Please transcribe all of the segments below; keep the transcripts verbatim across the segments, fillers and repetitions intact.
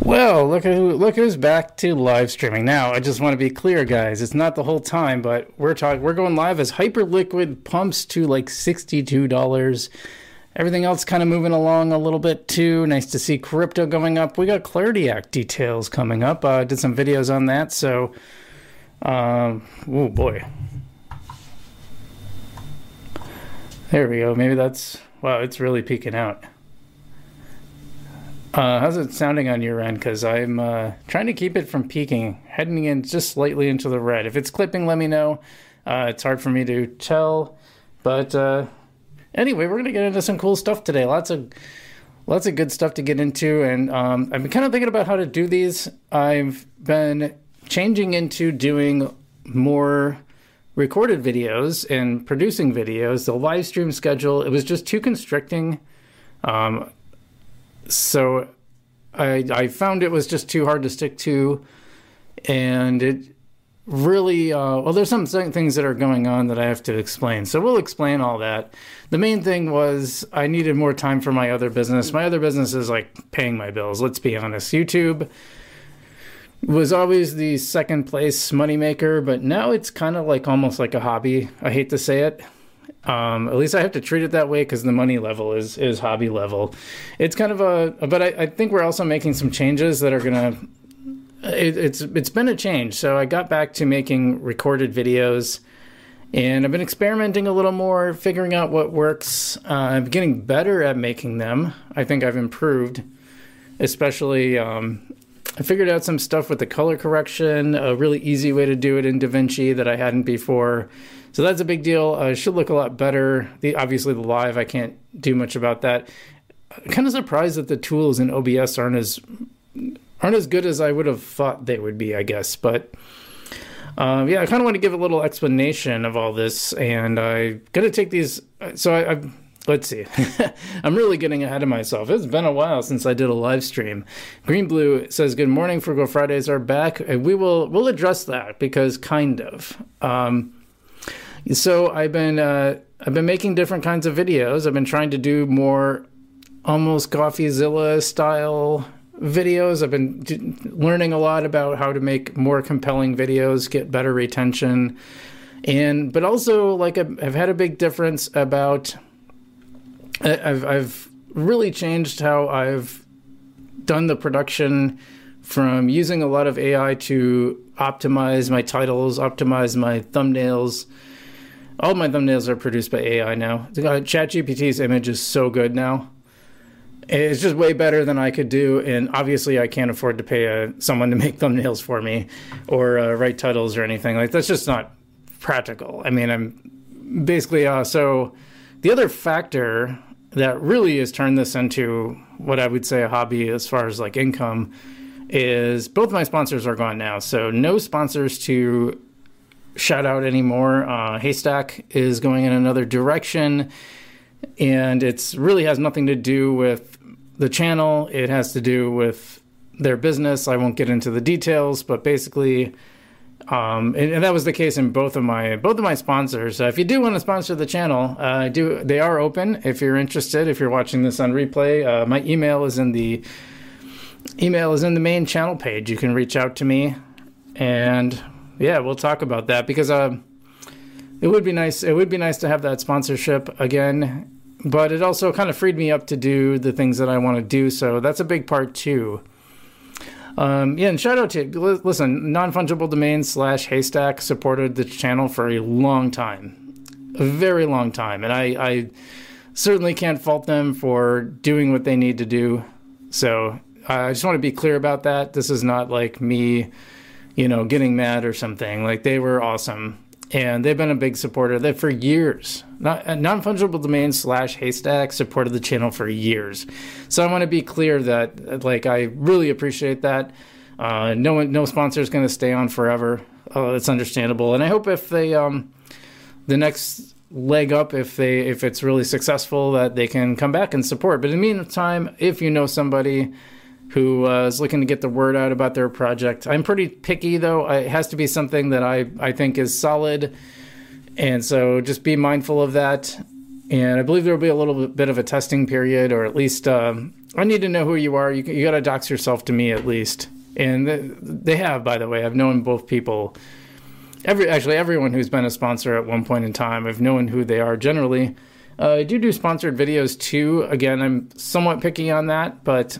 Well, look at who, look who's back to live streaming. Now, I just want to be clear, guys. It's not the whole time, but we're talking. We're going live as Hyperliquid pumps to like sixty-two dollars. Everything else kind of moving along a little bit too. Nice to see crypto going up. We got Clarity Act details coming up. I uh, did some videos on that. So, um, oh boy. There we go. Maybe that's, wow, it's really peeking out. Uh, how's it sounding on your end? Because I'm uh, trying to keep it from peaking, heading in just slightly into the red. If it's clipping, let me know. Uh, it's hard for me to tell. But uh, anyway, we're going to get into some cool stuff today. Lots of lots of good stuff to get into. And um, I've been kind of thinking about how to do these. I've been changing into doing more recorded videos and producing videos. The live stream schedule, it was just too constricting. Um So I, I found it was just too hard to stick to, and it really, uh, well, there's some things that are going on that I have to explain. So we'll explain all that. The main thing was I needed more time for my other business. My other business is like paying my bills, let's be honest. YouTube was always the second place moneymaker, but now it's kind of like almost like a hobby. I hate to say it. Um, at least I have to treat it that way because the money level is is hobby level. It's kind of a, but I, I think we're also making some changes that are gonna. It, it's it's been a change. So I got back to making recorded videos, and I've been experimenting a little more, figuring out what works. Uh, I'm getting better at making them. I think I've improved, especially. Um, I figured out some stuff with the color correction, a really easy way to do it in DaVinci that I hadn't before. So that's a big deal. Uh, it should look a lot better. The, obviously, the live, I can't do much about that. I'm kind of surprised that the tools in O B S aren't as aren't as good as I would have thought they would be, I guess. But uh, yeah, I kind of want to give a little explanation of all this, and I'm going to take these. So I, I let's see. I'm really getting ahead of myself. It's been a while since I did a live stream. Green Blue says, "Good morning. Frugal Fridays are back." And we will we'll address that because kind of. Um, So I've been uh, I've been making different kinds of videos. I've been trying to do more almost CoffeeZilla style videos. I've been d- learning a lot about how to make more compelling videos, get better retention, and but also like I've, I've had a big difference about. I've I've really changed how I've done the production from using a lot of A I to optimize my titles, optimize my thumbnails. All my thumbnails are produced by A I now. ChatGPT's image is so good now. It's just way better than I could do, and obviously I can't afford to pay a, someone to make thumbnails for me or uh, write titles or anything. Like, that's just not practical. I mean, I'm basically, uh, so the other factor that really has turned this into what I would say a hobby as far as like income is both my sponsors are gone now. So no sponsors to shout out anymore. Uh, Haystack is going in another direction, and it's really has nothing to do with the channel. It has to do with their business. I won't get into the details, but basically, um, and, and that was the case in both of my both of my sponsors. Uh, if you do want to sponsor the channel, uh, I do. They are open. If you're interested, if you're watching this on replay, uh, my email is in the email is in the main channel page. You can reach out to me, and yeah, we'll talk about that because uh, it would be nice. It would be nice to have that sponsorship again, but it also kind of freed me up to do the things that I want to do. So that's a big part too. Um, yeah, and shout out to listen, non-fungible domain slash Haystack supported the channel for a long time, a very long time, and I, I certainly can't fault them for doing what they need to do. So uh, I just want to be clear about that. This is not like me, you know, getting mad or something. Like, they were awesome, and they've been a big supporter. That for years, not non-fungible domain slash Haystack supported the channel for years. So I want to be clear that, like, I really appreciate that. Uh, no one, no sponsor is going to stay on forever. Uh, it's understandable, and I hope if they, um, the next leg up, if they, if it's really successful, that they can come back and support. But in the meantime, if you know somebody who uh, is looking to get the word out about their project. I'm pretty picky, though. It has to be something that I, I think is solid. And so just be mindful of that. And I believe there will be a little bit of a testing period, or at least um, I need to know who you are. You, you got to dox yourself to me at least. And they, they have, by the way. I've known both people. Every Actually, everyone who's been a sponsor at one point in time, I've known who they are generally. Uh, I do do sponsored videos too. Again, I'm somewhat picky on that, but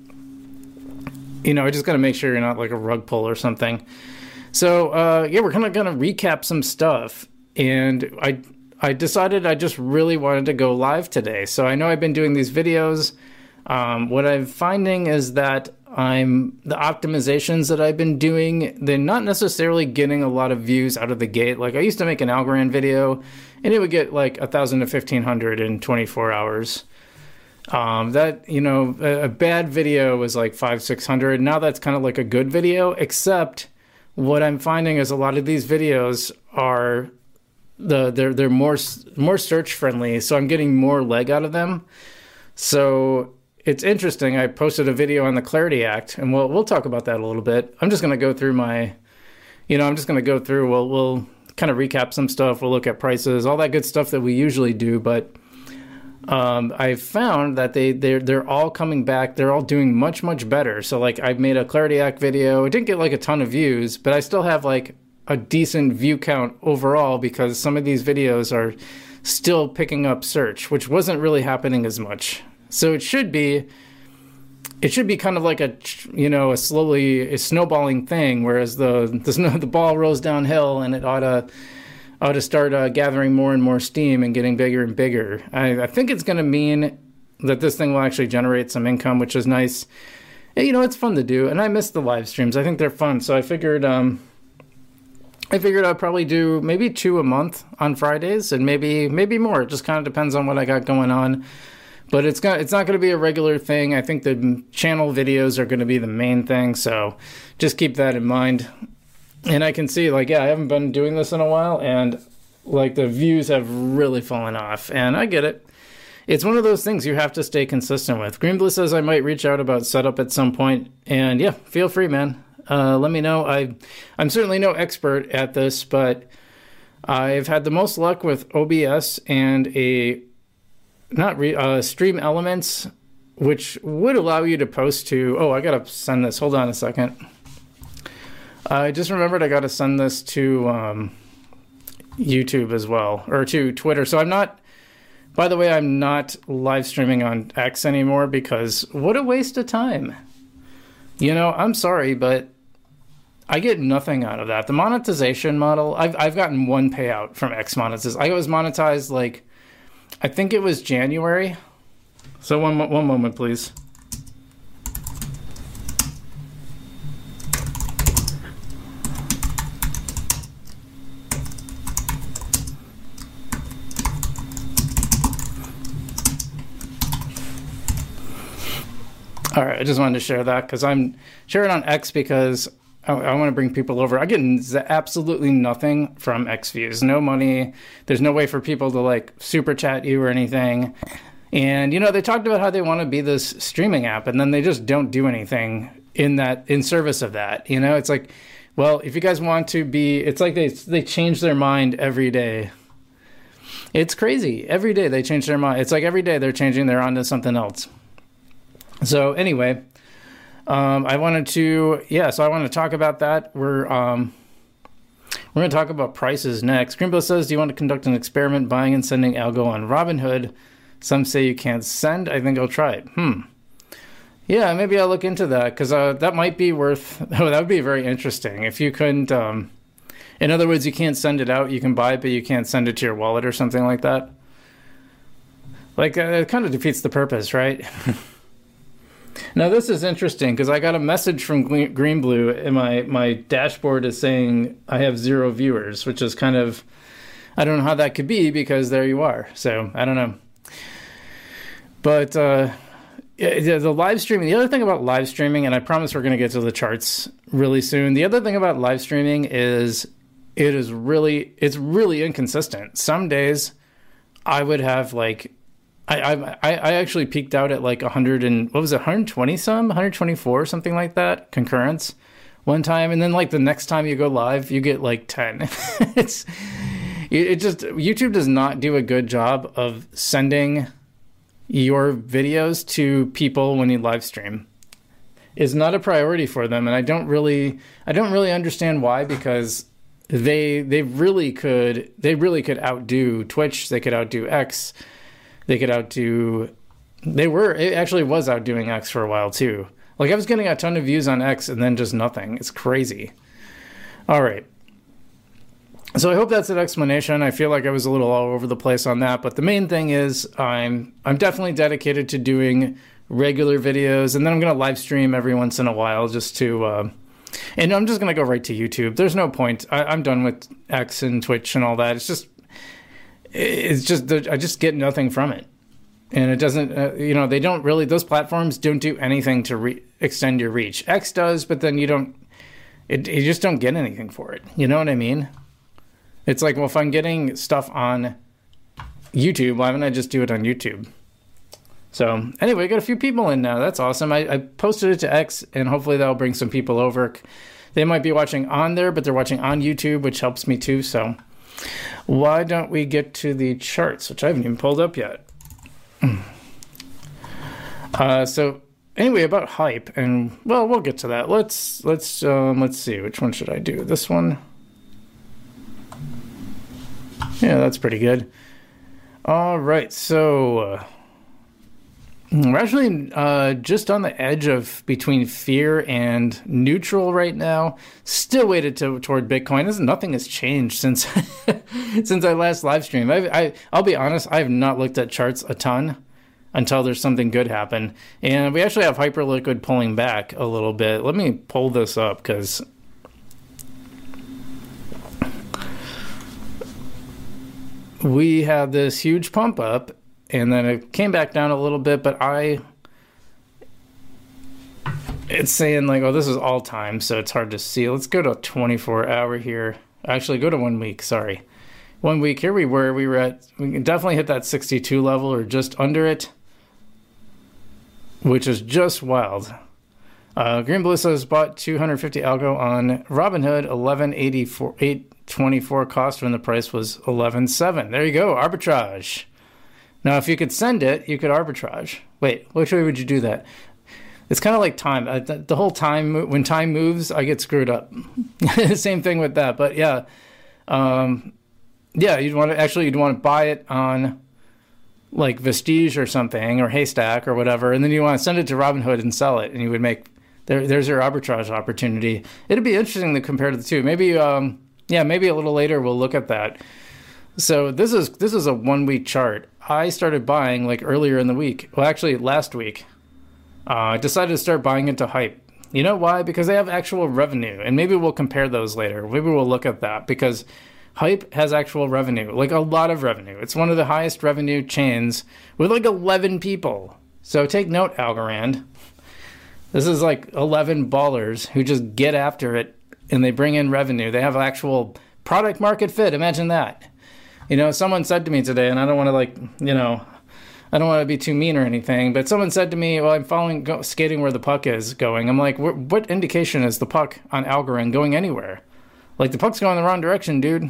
you know, I just got to make sure you're not like a rug pull or something. So uh, yeah, we're kind of going to recap some stuff. And I I decided I just really wanted to go live today. So I know I've been doing these videos. Um, what I'm finding is that I'm the optimizations that I've been doing, they're not necessarily getting a lot of views out of the gate. Like I used to make an Algorand video and it would get like a thousand to fifteen hundred in twenty-four hours. Um, that, you know, a, a bad video was like five, six hundred. Now that's kind of like a good video, except what I'm finding is a lot of these videos are the, they're, they're more, more search friendly. So I'm getting more leg out of them. So it's interesting. I posted a video on the Clarity Act, and we'll we'll talk about that a little bit. I'm just going to go through my, you know, I'm just going to go through. We'll we'll kind of recap some stuff. We'll look at prices, all that good stuff that we usually do. But um, I found that they they're they're all coming back. They're all doing much much better. So like I made a Clarity Act video. It didn't get like a ton of views, but I still have like a decent view count overall because some of these videos are still picking up search, which wasn't really happening as much. So it should be, it should be kind of like a, you know, a slowly a snowballing thing, whereas the the, snow, the ball rolls downhill and it ought to ought to start uh, gathering more and more steam and getting bigger and bigger. I, I think it's going to mean that this thing will actually generate some income, which is nice. And, you know, it's fun to do, and I miss the live streams. I think they're fun, so I figured, um, I figured I'd probably do maybe two a month on Fridays, and maybe maybe more. It just kind of depends on what I got going on. But it's gonna, it's not going to be a regular thing. I think the channel videos are going to be the main thing, so just keep that in mind. And I can see, like, yeah, I haven't been doing this in a while, and, like, the views have really fallen off. And I get it. It's one of those things you have to stay consistent with. Greenblue says I might reach out about setup at some point, and, yeah, feel free, man. Uh, let me know. I, I'm certainly no expert at this, but I've had the most luck with O B S and a... Not re, uh, Stream Elements, which would allow you to post to... Oh, I got to send this. Hold on a second. I just remembered I got to send this to um, YouTube as well, or to Twitter. So I'm not... By the way, I'm not live streaming on X anymore because what a waste of time. You know, I'm sorry, but I get nothing out of that. The monetization model, I've, I've gotten one payout from X monetization. I was monetized like... I think it was January. So one one moment, please. All right, I just wanted to share that because I'm sharing on X because I, I want to bring people over. I get absolutely nothing from X views. No money. There's no way for people to like super chat you or anything. And, you know, they talked about how they want to be this streaming app and then they just don't do anything in that, in service of that. You know, it's like, well, if you guys want to be, it's like they, they change their mind every day. It's crazy. Every day they change their mind. It's like every day they're changing, they're onto something else. So anyway, Um, I wanted to, yeah, so I want to talk about that. We're, um, we're going to talk about prices next. Greenblue says, do you want to conduct an experiment buying and sending algo on Robinhood? Some say you can't send. I think I'll try it. Hmm. Yeah, maybe I'll look into that because uh, that might be worth, oh, that would be very interesting. If you couldn't, um, in other words, you can't send it out. You can buy it, but you can't send it to your wallet or something like that. Like, uh, it kind of defeats the purpose, right? Now, this is interesting because I got a message from Greenblue and my, my dashboard is saying I have zero viewers, which is kind of, I don't know how that could be because there you are. So, I don't know. But uh, the live streaming, the other thing about live streaming, and I promise we're going to get to the charts really soon. The other thing about live streaming is it is really, it's really inconsistent. Some days I would have like, I, I I actually peaked out at like one hundred and what was it, one hundred twenty some, one hundred twenty-four, something like that, concurrence one time, and then like the next time you go live, you get like ten. It's It it just, YouTube does not do a good job of sending your videos to people when you live stream. It's not a priority for them, and I don't really, I don't really understand why, because they they really could they really could outdo Twitch. They could outdo X. They could outdo. They were it actually was outdoing X for a while too. Like, I was getting a ton of views on X and then just nothing. It's crazy. All right. So I hope that's an explanation. I feel like I was a little all over the place on that, but the main thing is I'm I'm definitely dedicated to doing regular videos, and then I'm going to live stream every once in a while just to, uh, and I'm just going to go right to YouTube. There's no point. I, I'm done with X and Twitch and all that. It's just, it's just, I just get nothing from it. And it doesn't, uh, you know, they don't really, those platforms don't do anything to re- extend your reach. X does, but then you don't, it, you just don't get anything for it. You know what I mean? It's like, well, if I'm getting stuff on YouTube, why don't I just do it on YouTube? So anyway, I got a few people in now. That's awesome. I, I posted it to X, and hopefully that'll bring some people over. They might be watching on there, but they're watching on YouTube, which helps me too. So why don't we get to the charts, which I haven't even pulled up yet. Uh, so anyway, about hype, and well, we'll get to that. Let's let's um, let's see, which one should I do? This one. Yeah, that's pretty good. All right, so uh, we're actually uh, just on the edge of between fear and neutral right now. Still weighted to, toward Bitcoin. This, nothing has changed since since I last live streamed. I, I, I'll be honest, I have not looked at charts a ton until there's something good happen. And we actually have Hyperliquid pulling back a little bit. Let me pull this up, because we had this huge pump up, and then it came back down a little bit, but I, it's saying like, oh, this is all time, so it's hard to see. Let's go to twenty-four hour here. Actually, go to one week, sorry. One week, here we were, we were at, we can definitely hit that sixty-two level or just under it, which is just wild. Uh, Green Ballista bought two hundred fifty algo on Robinhood, eleven eighty-four, eight twenty-four cost when the price was eleven seven. There you go, arbitrage. Now, if you could send it, you could arbitrage. Wait, which way would you do that? It's kind of like time. Uh, the, the whole time, when time moves, I get screwed up. Same thing with that. But yeah, um, yeah, you'd want to actually you'd want to buy it on like Vestige or something, or Haystack or whatever, and then you want to send it to Robinhood and sell it, and you would make there. There's your arbitrage opportunity. It'd be interesting to compare the two. Maybe, um, yeah, maybe a little later we'll look at that. So this is this is a one week chart. I started buying like earlier in the week. Well, actually last week. Uh, I decided to start buying into Hype. You know why? Because they have actual revenue, and maybe we'll compare those later. Maybe we'll look at that, because Hype has actual revenue, like a lot of revenue. It's one of the highest revenue chains with like eleven people. So take note, Algorand. This is like eleven ballers who just get after it, and they bring in revenue. They have actual product market fit. Imagine that. You know, someone said to me today, and I don't want to like, you know, I don't want to be too mean or anything, but someone said to me, well, I'm following, go, skating where the puck is going. I'm like, what indication is the puck on Algorand going anywhere? Like, the puck's going the wrong direction, dude.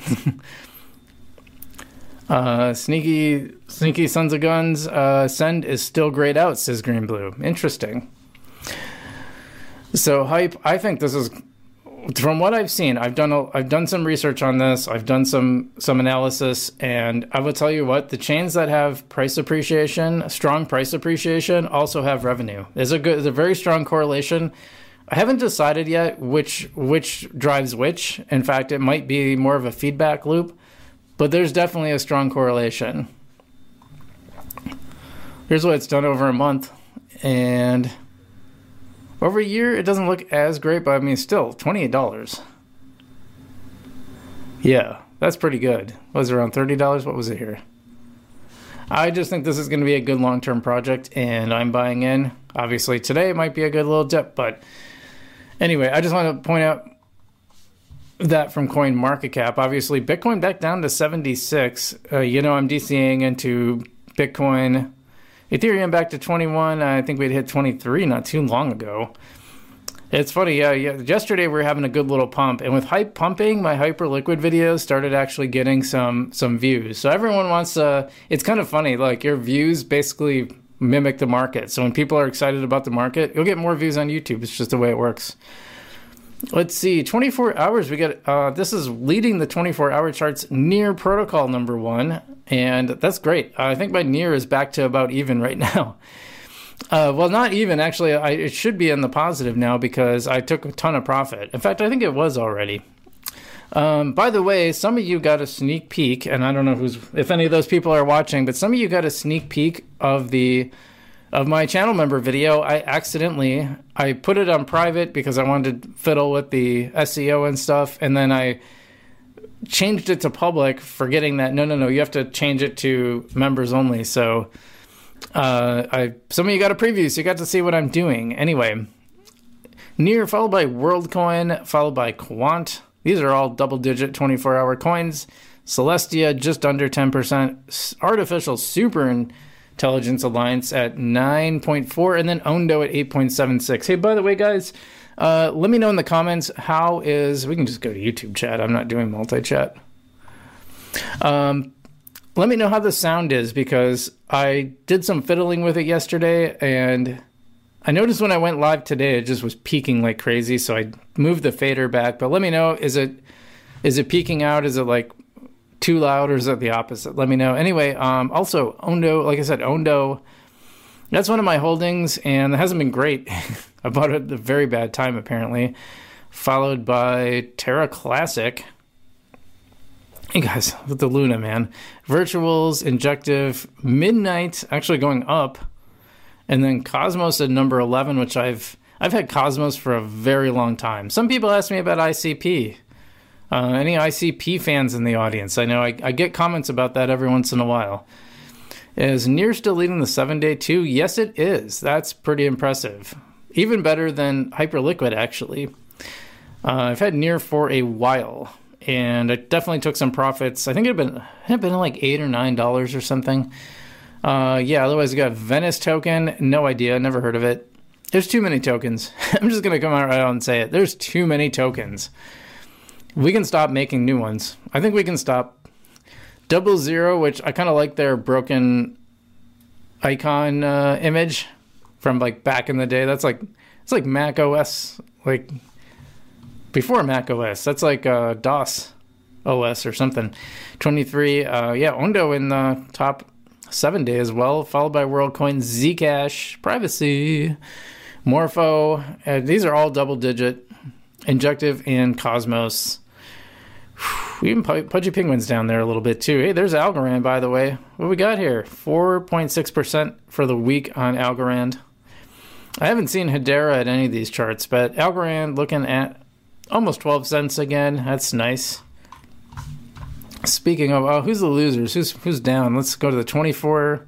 uh, sneaky, sneaky sons of guns, uh, send is still grayed out, says Green Blue. Interesting. So, Hype, I think this is, from what I've seen, I've done a, I've done some research on this. I've done some some analysis, and I will tell you what, the chains that have price appreciation, strong price appreciation, also have revenue. There's a good, there's a very strong correlation. I haven't decided yet which which drives which. In fact, it might be more of a feedback loop, but there's definitely a strong correlation. Here's what it's done over a month, and over a year, it doesn't look as great, but I mean, still, twenty-eight dollars. Yeah, that's pretty good. Was it around thirty dollars? What was it here? I just think this is going to be a good long-term project, and I'm buying in. Obviously, today might be a good little dip, but anyway, I just want to point out that from CoinMarketCap. Obviously, Bitcoin back down to seventy-six. Uh, you know, I'm DCAing into Bitcoin. Ethereum back to twenty-one. I think we'd hit twenty-three not too long ago. It's funny, yeah, yeah. Yesterday we were having a good little pump, and with hype pumping, my Hyperliquid videos started actually getting some some views. So everyone wants to. It's kind of funny, like your views basically mimic the market. So when people are excited about the market, you'll get more views on YouTube. It's just the way it works. Let's see, twenty-four hours. We got uh, this is leading the twenty-four hour charts. Near Protocol number one, and that's great. Uh, I think my Near is back to about even right now. Uh, well, not even, actually. I, it should be in the positive now because I took a ton of profit. In fact, I think it was already. Um, by the way, some of you got a sneak peek, and I don't know who's if any of those people are watching, but some of you got a sneak peek of the of my channel member video. I accidentally, I put it on private because I wanted to fiddle with the S E O and stuff, and then I changed it to public, forgetting that, no, no, no, you have to change it to members only, so... Uh, I some of you got a preview, so you got to see what I'm doing. Anyway, Near followed by WorldCoin, followed by Quant. These are all double-digit twenty-four hour coins. Celestia just under ten percent. Artificial Super Intelligence Alliance at nine point four, and then Ondo at eight point seven six. Hey, by the way, guys, uh, let me know in the comments how is... We can just go to YouTube chat. I'm not doing multi-chat. Um... Let me know how the sound is, because I did some fiddling with it yesterday, and I noticed when I went live today, it just was peaking like crazy, so I moved the fader back. But let me know, is it is it peaking out? Is it like too loud, or is it the opposite? Let me know. Anyway, um, also, Ondo, like I said, Ondo, that's one of my holdings, and it hasn't been great. I bought it at a very bad time, apparently, followed by Terra Classic. Hey guys, with the Luna, man. Virtuals, Injective, Midnight, actually going up. And then Cosmos at number eleven, which I've I've had Cosmos for a very long time. Some people ask me about I C P. Uh, any I C P fans in the audience? I know I, I get comments about that every once in a while. Is Near still leading the seven-day too? Yes, it is. That's pretty impressive. Even better than Hyperliquid, actually. Uh, I've had Near for a while. And I definitely took some profits. I think it had been, it had been like eight or nine dollars or something. Uh, yeah. Otherwise, we got Venice token. No idea. Never heard of it. There's too many tokens. I'm just gonna come out right out and say it. There's too many tokens. We can stop making new ones. I think we can stop. Double Zero, which I kind of like their broken icon uh, image from like back in the day. That's like it's like Mac O S, like. Before Mac O S. That's like uh, DOS O S or something. twenty-three. Uh, yeah, Ondo in the top seven day as well, followed by WorldCoin, Zcash, Privacy, Morpho. Uh, these are all double digit. Injective and Cosmos. Whew, even Pudgy Penguin's down there a little bit too. Hey, there's Algorand, by the way. What we got here? four point six percent for the week on Algorand. I haven't seen Hedera at any of these charts, but Algorand looking at almost twelve cents again. That's nice. Speaking of, oh, who's the losers? Who's who's down? Let's go to the twenty-four.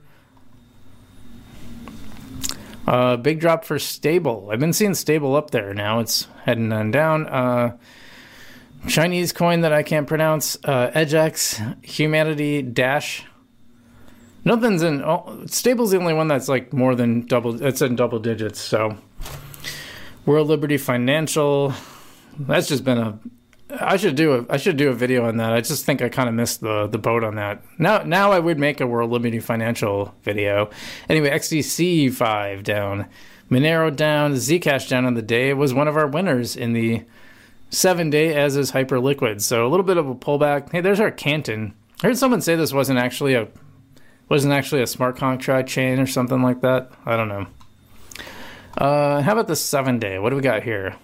Uh, big drop for Stable. I've been seeing Stable up there now. It's heading on down. Uh, Chinese coin that I can't pronounce. Uh, EdgeX, Humanity Dash. Nothing's in. Oh, Stable's the only one that's like more than double. It's in double digits. So, World Liberty Financial. That's just been a. I should do a. I should do a video on that. I just think I kind of missed the the boat on that. Now, now I would make a World Liberty Financial video. Anyway, X D C five down, Monero down, Zcash down on the day. It was one of our winners in the seven day, as is Hyperliquid. So a little bit of a pullback. Hey, there's our Canton. I heard someone say this wasn't actually a wasn't actually a smart contract chain or something like that. I don't know. Uh, how about the seven day? What do we got here?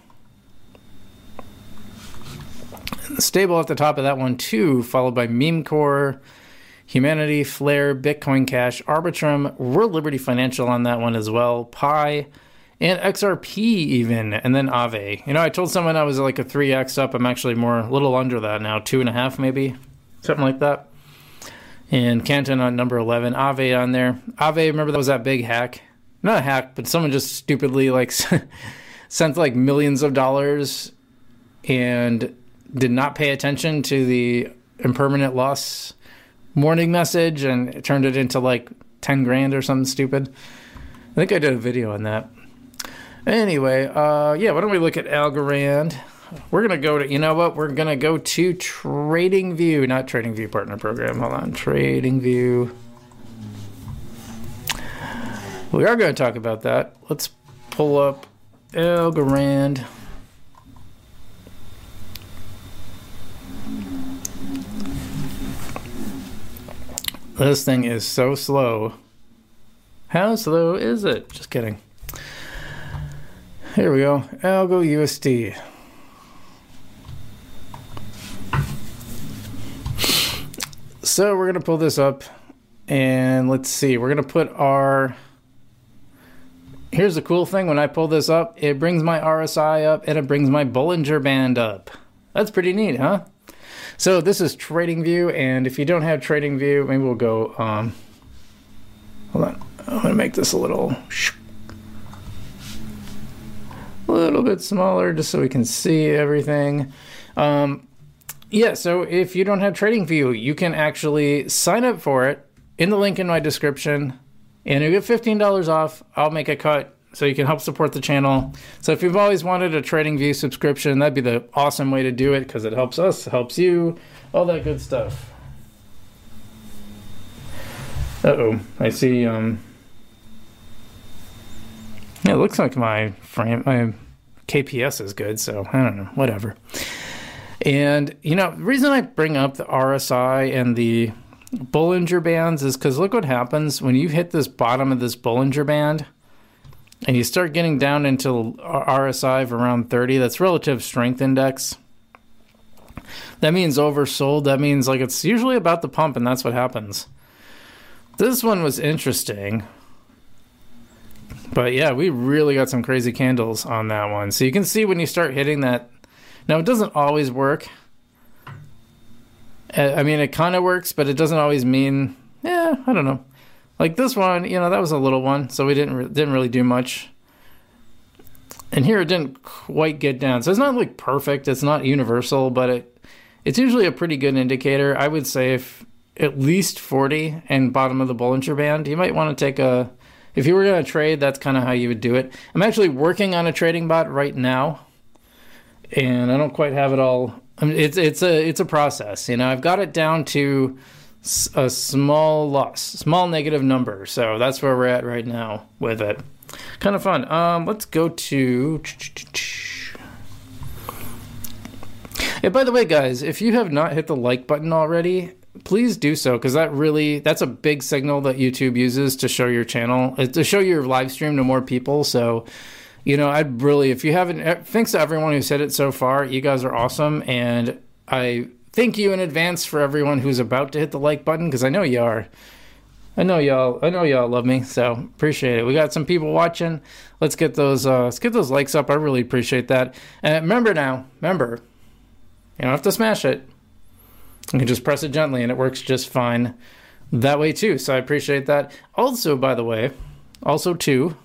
Stable at the top of that one too, followed by Memecore, Humanity, Flare, Bitcoin Cash, Arbitrum, World Liberty Financial on that one as well, Pi, and X R P even, and then Aave. You know, I told someone I was like a three X up. I'm actually more, a little under that now, two and a half maybe, something like that. And Canton on number eleven, Aave on there. Aave, remember that was that big hack? Not a hack, but someone just stupidly like sent like millions of dollars and did not pay attention to the impermanent loss warning message and it turned it into like ten grand or something stupid. I think I did a video on that. Anyway, uh, yeah, why don't we look at Algorand? We're going to go to, you know what? We're going to go to TradingView, not TradingView Partner Program. Hold on, TradingView. We are going to talk about that. Let's pull up Algorand. This thing is so slow. How slow is it? Just kidding. Here we go. Algo U S D. So we're going to pull this up and let's see. We're going to put our... Here's the cool thing. When I pull this up, it brings my R S I up and it brings my Bollinger Band up. That's pretty neat, huh? So this is TradingView, and if you don't have TradingView, maybe we'll go... Um, hold on. I'm going to make this a little... A little bit smaller just so we can see everything. Um, yeah, so if you don't have TradingView, you can actually sign up for it in the link in my description, and you get fifteen dollars off. I'll make a cut so you can help support the channel. So if you've always wanted a TradingView subscription, that'd be the awesome way to do it because it helps us, helps you, all that good stuff. Uh-oh, I see... Um, Yeah, it looks like my frame, my K P S is good, so I don't know, whatever. And, you know, the reason I bring up the R S I and the Bollinger Bands is because look what happens when you hit this bottom of this Bollinger Band and you start getting down into R S I of around thirty, that's Relative Strength Index. That means oversold. That means like it's usually about the pump, and that's what happens. This one was interesting. But yeah, we really got some crazy candles on that one. So you can see when you start hitting that. Now, it doesn't always work. I mean, it kind of works, but it doesn't always mean, yeah, I don't know. Like this one, you know, that was a little one, so we didn't, re- didn't really do much. And here it didn't quite get down. So it's not like perfect. It's not universal, but it it's usually a pretty good indicator. I would say if at least forty and bottom of the Bollinger Band, you might want to take a... If you were going to trade, that's kind of how you would do it. I'm actually working on a trading bot right now, and I don't quite have it all. I mean, it's it's a it's a process, you know. I've got it down to a small loss, small negative number. So that's where we're at right now with it. Kind of fun. Um, let's go to. And by the way, guys, if you have not hit the like button already, please do so, because that really, that's a big signal that YouTube uses to show your channel, to show your live stream to more people. So, you know, I'd really, if you haven't, thanks to everyone who's hit it so far. You guys are awesome. And I thank you in advance for everyone who's about to hit the like button, because I know you are. I know y'all, I know y'all love me, so appreciate it. We got some people watching. Let's get those, uh, let's get those likes up. I really appreciate that. And remember now, remember, you don't have to smash it. You can just press it gently and it works just fine that way too. So I appreciate that. Also, by the way, also too,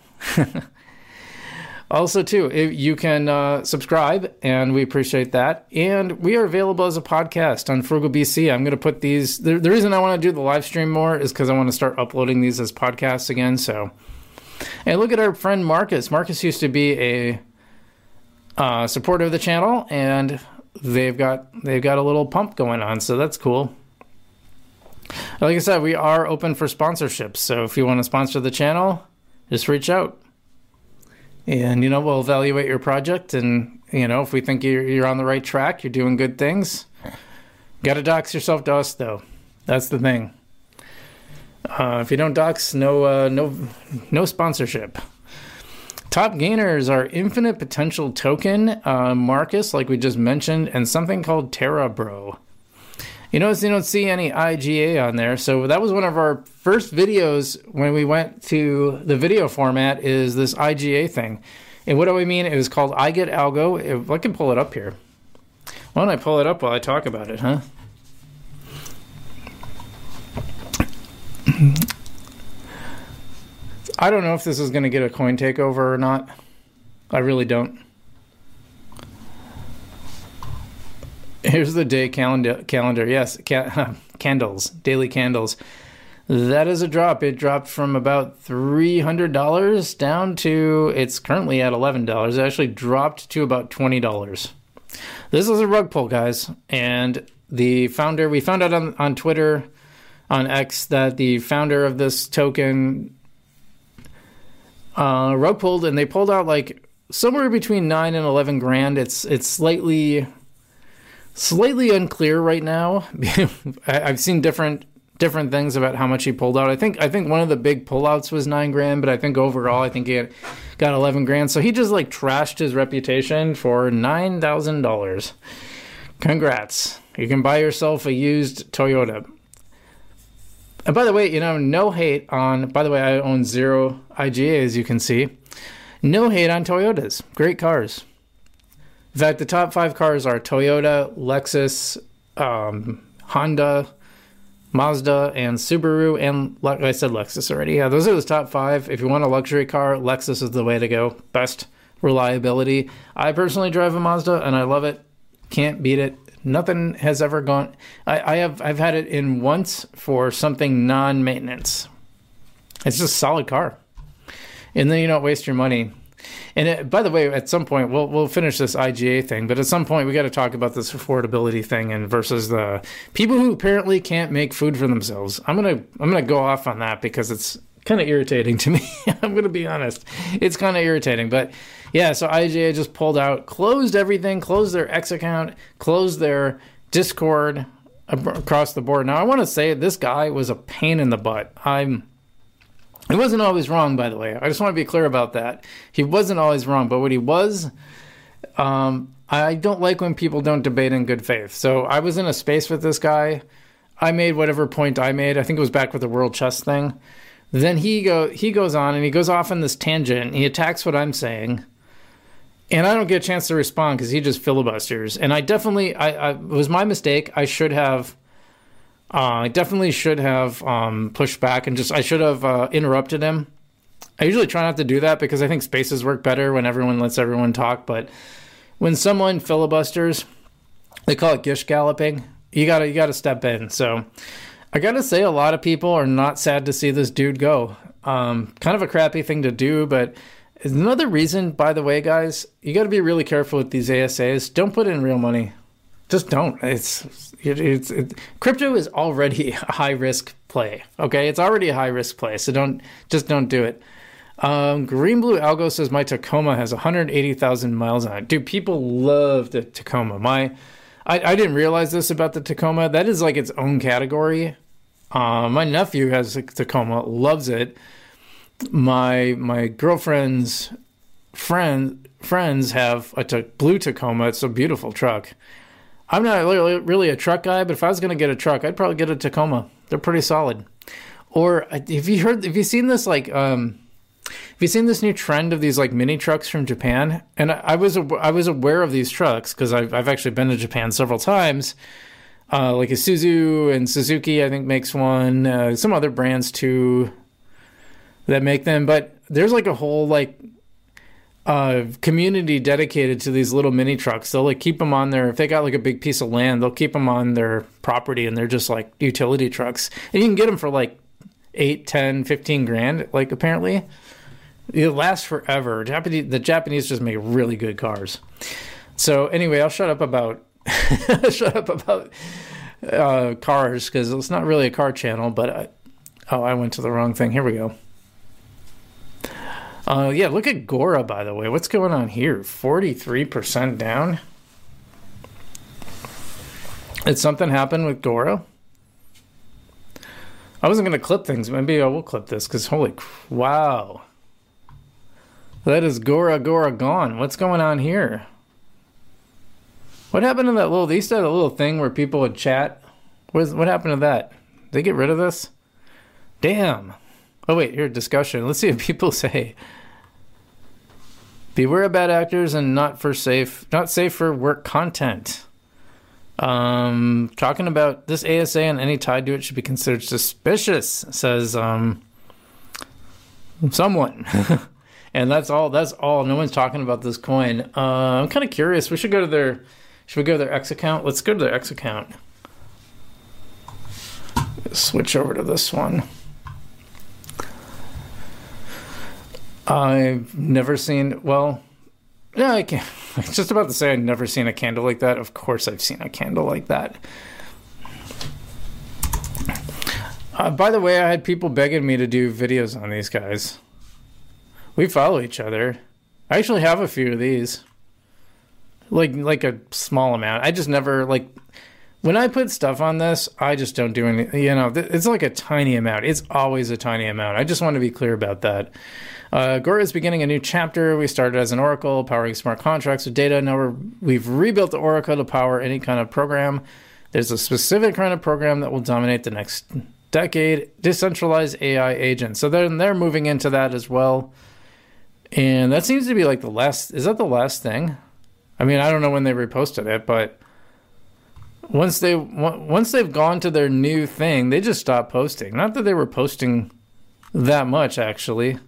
also too, if you can uh, subscribe, and we appreciate that. And we are available as a podcast on Frugal B C. I'm going to put these, the, the reason I want to do the live stream more is because I want to start uploading these as podcasts again. So, and look at our friend Marcus. Marcus used to be a uh, supporter of the channel, and they've got they've got a little pump going on, so that's cool. Like I said, we are open for sponsorships, so if you want to sponsor the channel, just reach out. And, you know, we'll evaluate your project, and, you know, if we think you're, you're on the right track, you're doing good things, got to dox yourself to us, though. That's the thing. Uh, if you don't dox, no, uh, no, no sponsorship. Top gainers are Infinite Potential Token, uh, Marcus, like we just mentioned, and something called Terra Bro. You notice you don't see any I G A on there, so that was one of our first videos when we went to the video format, is this I G A thing. And what do I mean? It was called I Get Algo. If I can pull it up here. Why don't I pull it up while I talk about it, huh? I don't know if this is going to get a coin takeover or not. I really don't. Here's the day calendar. Calendar, yes, ca- candles, daily candles. That is a drop. It dropped from about three hundred dollars down to, it's currently at eleven dollars. It actually dropped to about twenty dollars. This is a rug pull, guys. And the founder, we found out on, on Twitter, on X, that the founder of this token uh, rug pulled, and they pulled out like somewhere between nine and eleven grand. It's it's slightly slightly unclear right now. I've seen different different things about how much he pulled out. I think I think one of the big pullouts was nine grand, but I think overall I think he had, got eleven grand. So he just like trashed his reputation for nine thousand dollars. Congrats. You can buy yourself a used Toyota. And by the way, you know, no hate on, by the way, I own zero I G A, as you can see. No hate on Toyotas. Great cars. In fact, the top five cars are Toyota, Lexus, um, Honda, Mazda, and Subaru, and I said Lexus already. Yeah, those are the top five. If you want a luxury car, Lexus is the way to go. Best reliability. I personally drive a Mazda, and I love it. Can't beat it. Nothing has ever gone. I, I have. I've had it in once for something non-maintenance. It's just a solid car, and then you don't waste your money. And it, by the way, at some point we'll we'll finish this I G A thing, but at some point we got to talk about this affordability thing and versus the people who apparently can't make food for themselves. I'm gonna I'm gonna go off on that because it's kind of irritating to me. I'm gonna be honest, it's kind of irritating. But yeah, so I G A just pulled out, closed everything, closed their X account, closed their Discord across the board. Now I want to say this guy was a pain in the butt. I'm. He wasn't always wrong, by the way. I just want to be clear about that. He wasn't always wrong, but what he was, um, I don't like when people don't debate in good faith. So I was in a space with this guy. I made whatever point I made. I think it was back with the world chess thing. Then he go he goes on and he goes off on this tangent. He attacks what I'm saying, and I don't get a chance to respond because he just filibusters. And I definitely, I, I it was my mistake. I should have. Uh, I definitely should have um, pushed back and just, I should have uh, interrupted him. I usually try not to do that because I think spaces work better when everyone lets everyone talk. But when someone filibusters, they call it gish galloping. You gotta, you gotta step in. So I gotta say, a lot of people are not sad to see this dude go. Um, kind of a crappy thing to do, but another reason, by the way, guys, you gotta be really careful with these A S As. Don't put in real money. Just don't. It's it, it's it, crypto is already a high risk play. Okay, it's already a high risk play. So don't just don't do it. Um, Green Blue Algo says my Tacoma has one hundred eighty thousand miles on it. Dude, people love the Tacoma. My, I, I didn't realize this about the Tacoma. That is like its own category. Uh, my nephew has a Tacoma, loves it. My my girlfriend's friend friends have a ta- blue Tacoma. It's a beautiful truck. I'm not really, really a truck guy, but if I was going to get a truck, I'd probably get a Tacoma. They're pretty solid. Or have you heard, have you seen this, like, um, have you seen this new trend of these, like, mini trucks from Japan? And I, I was I was aware of these trucks because I've, I've actually been to Japan several times. Uh, like Isuzu and Suzuki, I think, makes one. Uh, some other brands, too, that make them. But there's, like, a whole, like, Uh, community dedicated to these little mini trucks. They'll like keep them on their, if they got like a big piece of land, they'll keep them on their property and they're just like utility trucks. And you can get them for like eight, ten, fifteen grand, like apparently. It lasts forever. Japanese, the Japanese just make really good cars. So anyway, I'll shut up about, shut up about uh, cars because it's not really a car channel, but I, oh, I went to the wrong thing. Here we go. Uh, yeah, look at Gora, by the way. What's going on here? forty-three percent down? Did something happen with Gora? I wasn't going to clip things. Maybe I will clip this, because holy... Wow. That is Gora, Gora gone. What's going on here? What happened to that little... They used to have a little thing where people would chat. What, is, what happened to that? Did they get rid of this? Damn. Oh, wait. Here, discussion. Let's see what people say. Beware of bad actors and not for safe, not safe for work content. Um, talking about this A S A and any tied to it should be considered suspicious, says um, someone. And that's all. That's all. No one's talking about this coin. Uh, I'm kind of curious. We should go to their. Should we go to their X account? Let's go to their X account. Switch over to this one. I've never seen, well, yeah, I can't. I was just about to say I've never seen a candle like that. Of course I've seen a candle like that. Uh, by the way, I had people begging me to do videos on these guys. We follow each other. I actually have a few of these. Like, like a small amount. I just never, like, when I put stuff on this, I just don't do any, you know, it's like a tiny amount. It's always a tiny amount. I just want to be clear about that. Uh, Gora is beginning a new chapter. We started as an oracle, powering smart contracts with data. Now we're, we've rebuilt the oracle to power any kind of program. There's a specific kind of program that will dominate the next decade, decentralized A I agents. So then they're moving into that as well. And that seems to be like the last, is that the last thing? I mean, I don't know when they reposted it, but once they once they've gone to their new thing, they just stop posting. Not that they were posting that much, actually.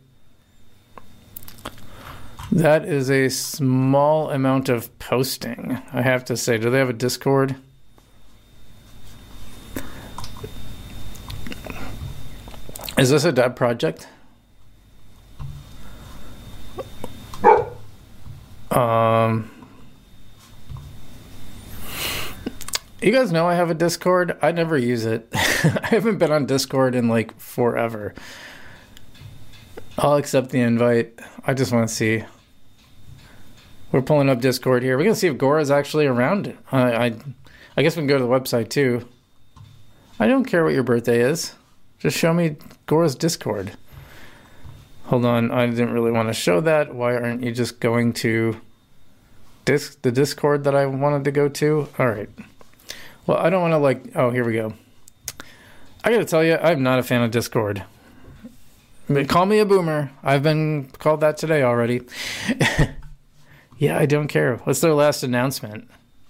That is a small amount of posting, I have to say. Do they have a Discord? Is this a dev project? Um, you guys know I have a Discord. I never use it. I haven't been on Discord in like forever. I'll accept the invite. I just want to see. We're pulling up Discord here. We're gonna see if Gora's actually around. I, I, I guess we can go to the website too. I don't care what your birthday is. Just show me Gora's Discord. Hold on, I didn't really want to show that. Why aren't you just going to disc the Discord that I wanted to go to? All right. Well, I don't want to like, oh, here we go. I got to tell you, I'm not a fan of Discord. Call me a boomer. I've been called that today already. Yeah, I don't care. What's their last announcement?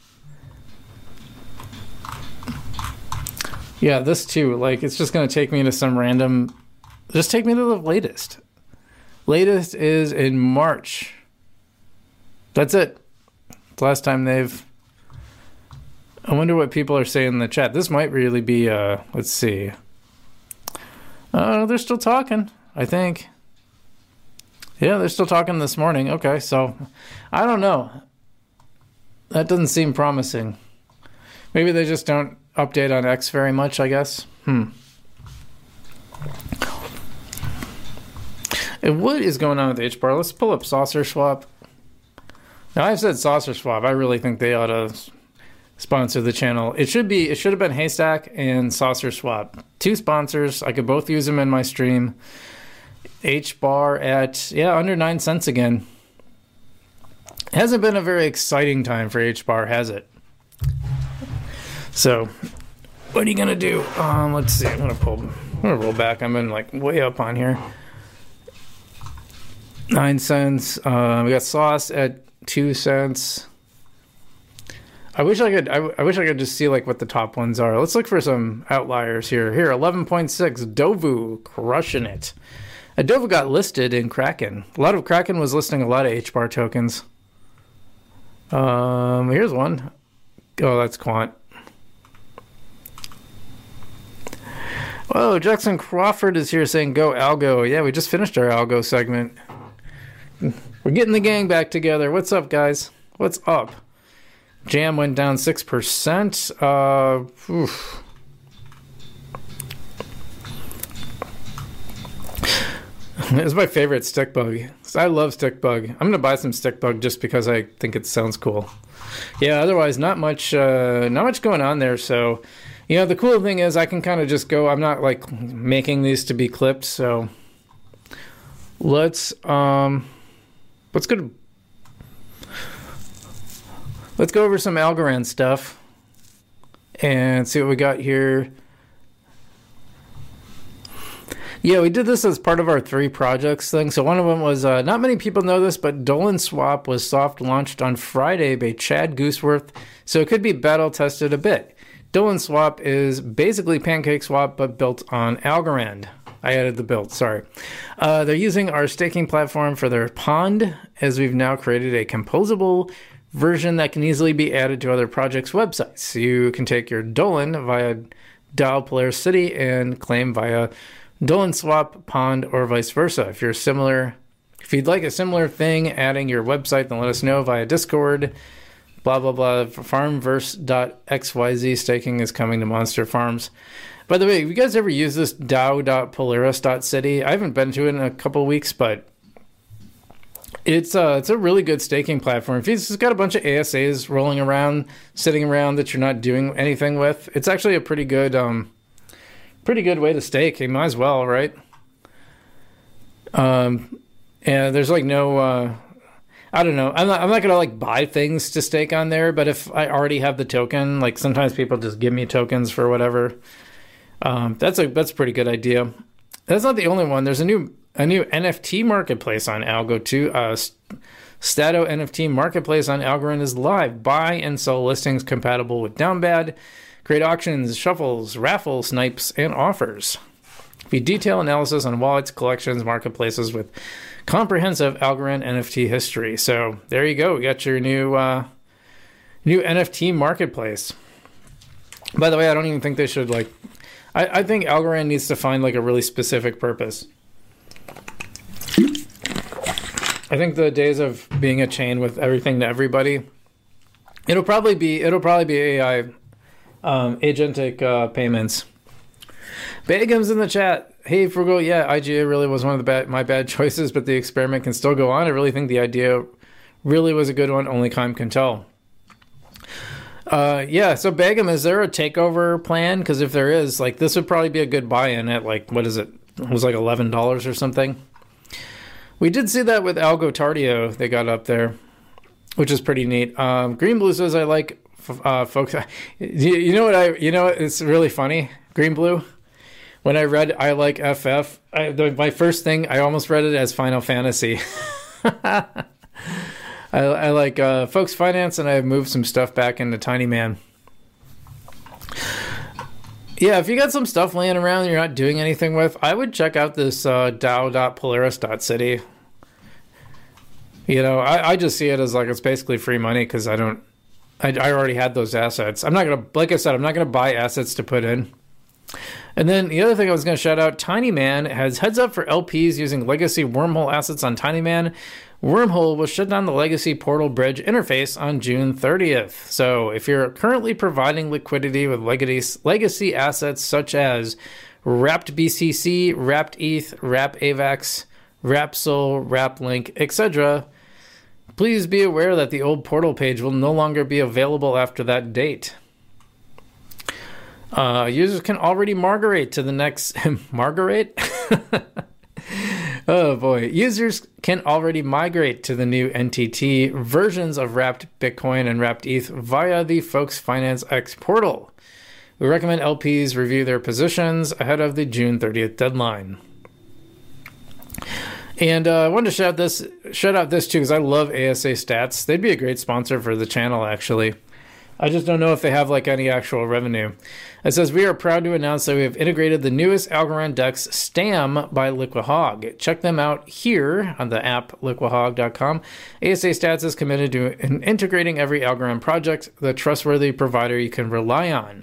Yeah, this too. Like, it's just going to take me to some random... Just take me to the latest. Latest is in March. That's it. It's the last time they've... I wonder what people are saying in the chat. This might really be, uh, let's see. Oh, uh, they're still talking, I think. Yeah, they're still talking this morning. Okay, so I don't know. That doesn't seem promising. Maybe they just don't update on X very much, I guess. Hmm. And what is going on with H bar? Let's pull up Saucer Swap. Now, I've said Saucer Swap. I really think they ought to sponsor the channel. It should be. It should have been Haystack and Saucer Swap. Two sponsors. I could both use them in my stream. H bar at, yeah, under nine cents again. Hasn't been a very exciting time for H bar, has it? So, what are you gonna do? Um, let's see. I'm gonna pull. I'm gonna roll back. I'm in like way up on here. Nine cents. Uh, we got Sauce at two cents. I wish I could. I, I wish I could just see like what the top ones are. Let's look for some outliers here. Here, eleven point six. Dovu crushing it. Uh, Dovu got listed in Kraken. A lot of Kraken was listing a lot of H bar tokens. Um, here's one. Oh, that's Quant. Whoa, Jackson Crawford is here saying go Algo. Yeah, we just finished our Algo segment. We're getting the gang back together. What's up, guys? What's up? Jam went down six percent. Uh, oof. It's my favorite stick bug. I love stick bug. I'm going to buy some stick bug just because I think it sounds cool. Yeah, otherwise not much uh, not much going on there. So, you know, the cool thing is I can kind of just go. I'm not like making these to be clipped. So let's um let's go to, let's go over some Algorand stuff and see what we got here. Yeah, we did this as part of our three projects thing. So one of them was, uh, not many people know this, but Dolan Swap was soft launched on Friday by Chad Gooseworth. So it could be battle tested a bit. Dolan Swap is basically Pancake Swap, but built on Algorand. I added the build, sorry. Uh, they're using our staking platform for their pond, as we've now created a composable version that can easily be added to other projects' websites. You can take your Dolan via DAO Polaris City and claim via Dolan Swap, Pond, or vice versa. If you're similar, if If you'd like a similar thing, adding your website, then let us know via Discord. Blah, blah, blah. Farmverse dot x y z staking is coming to Monster Farms. By the way, have you guys ever used this D A O dot polaris dot city? I haven't been to it in a couple weeks, but it's, uh, it's a really good staking platform. If you've got a bunch of A S As rolling around, sitting around that you're not doing anything with, it's actually a pretty good, um, pretty good way to stake. You might as well, right? Um, and there's like no... Uh, I don't know. I'm not, I'm not going to like buy things to stake on there, but if I already have the token, like sometimes people just give me tokens for whatever. Um, that's a, that's a pretty good idea. That's not the only one. There's a new, a new N F T marketplace on Algo too. Uh, Stato N F T marketplace on Algorand is live. Buy and sell listings compatible with Downbad. Create auctions, shuffles, raffles, snipes, and offers. Feed detailed analysis on wallets, collections, marketplaces with comprehensive Algorand N F T history. So there you go. We got your new uh, new N F T marketplace. By the way, I don't even think they should like. I, I think Algorand needs to find like a really specific purpose. I think the days of being a chain with everything to everybody. It'll probably be it'll probably be A I um, agentic uh, payments. Bagam's in the chat. Hey, Frugal, yeah, I G A really was one of the bad, my bad choices, but the experiment can still go on. I really think the idea really was a good one. Only time can tell. Uh, yeah, so Bagam, is there a takeover plan? Because if there is, like, this would probably be a good buy-in at, like, what is it? It was like eleven dollars or something. We did see that with Algo Tardio. They got up there, which is pretty neat. Um, Green Blue says, I like, uh, folks. You, you know what I, you know, it's really funny. Green Blue. When I read I like F F, I, the, my first thing, I almost read it as Final Fantasy. I, I like uh, Folks Finance, and I've moved some stuff back into Tiny Man. Yeah, if you got some stuff laying around you're not doing anything with, I would check out this uh, D A O dot polaris dot city. You know, I, I just see it as like it's basically free money because I don't, I, I already had those assets. I'm not going to, like I said, I'm not going to buy assets to put in. And then the other thing I was going to shout out, Tiny Man has heads up for L Ps using legacy Wormhole assets on Tiny Man. Wormhole will shut down the legacy Portal Bridge interface on June thirtieth. So if you're currently providing liquidity with legacy, legacy assets such as Wrapped B C C, Wrapped E T H, Wrap AVAX, Wrap Sol, Wrap Link, et cetera, please be aware that the old Portal page will no longer be available after that date. Uh, users can already migrate to the next... Margaret? Oh boy. Users can already migrate to the new N T T versions of Wrapped Bitcoin and Wrapped E T H via the Folks Finance X portal. We recommend L Ps review their positions ahead of the June thirtieth deadline. And uh, I wanted to shout this, shout out this too, because I love A S A Stats. They'd be a great sponsor for the channel, actually. I just don't know if they have like any actual revenue. It says, we are proud to announce that we have integrated the newest Algorand Dex, Stam by Liquihog. Check them out here on the app, liquihog dot com. A S A Stats is committed to integrating every Algorand project, the trustworthy provider you can rely on.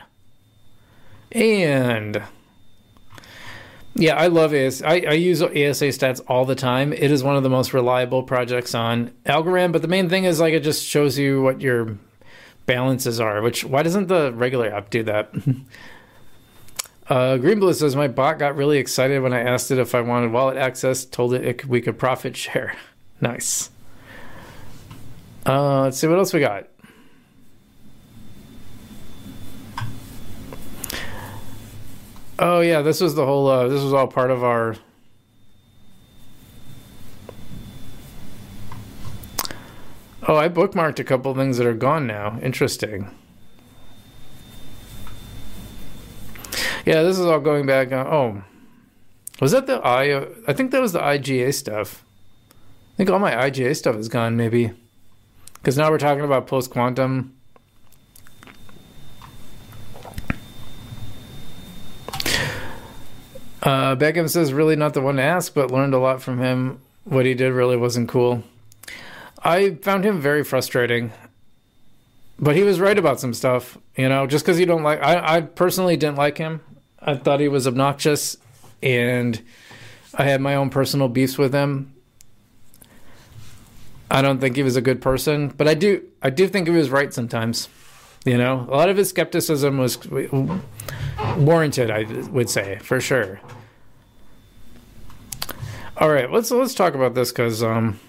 And yeah, I love A S A. I, I use A S A Stats all the time. It is one of the most reliable projects on Algorand, but the main thing is like it just shows you what your balances are, which why doesn't the regular app do that? uh, Greenblue says, my bot got really excited when I asked it if I wanted wallet access, told it, it could, we could profit share. Nice. Uh, let's see what else we got. Oh yeah, this was the whole, uh, this was all part of our Oh, I bookmarked a couple things that are gone now. Interesting. Yeah, this is all going back on. Oh, was that the I? I think that was the I G A stuff. I think all my I G A stuff is gone, maybe. Because now we're talking about post-quantum. Uh, Beckham says, really not the one to ask, but learned a lot from him. What he did really wasn't cool. I found him very frustrating, but he was right about some stuff, you know, just because you don't like, I, I personally didn't like him. I thought he was obnoxious, and I had my own personal beefs with him. I don't think he was a good person, but I do I do think he was right sometimes. You know, a lot of his skepticism was warranted, I would say, for sure. All right, let's let's talk about this because um,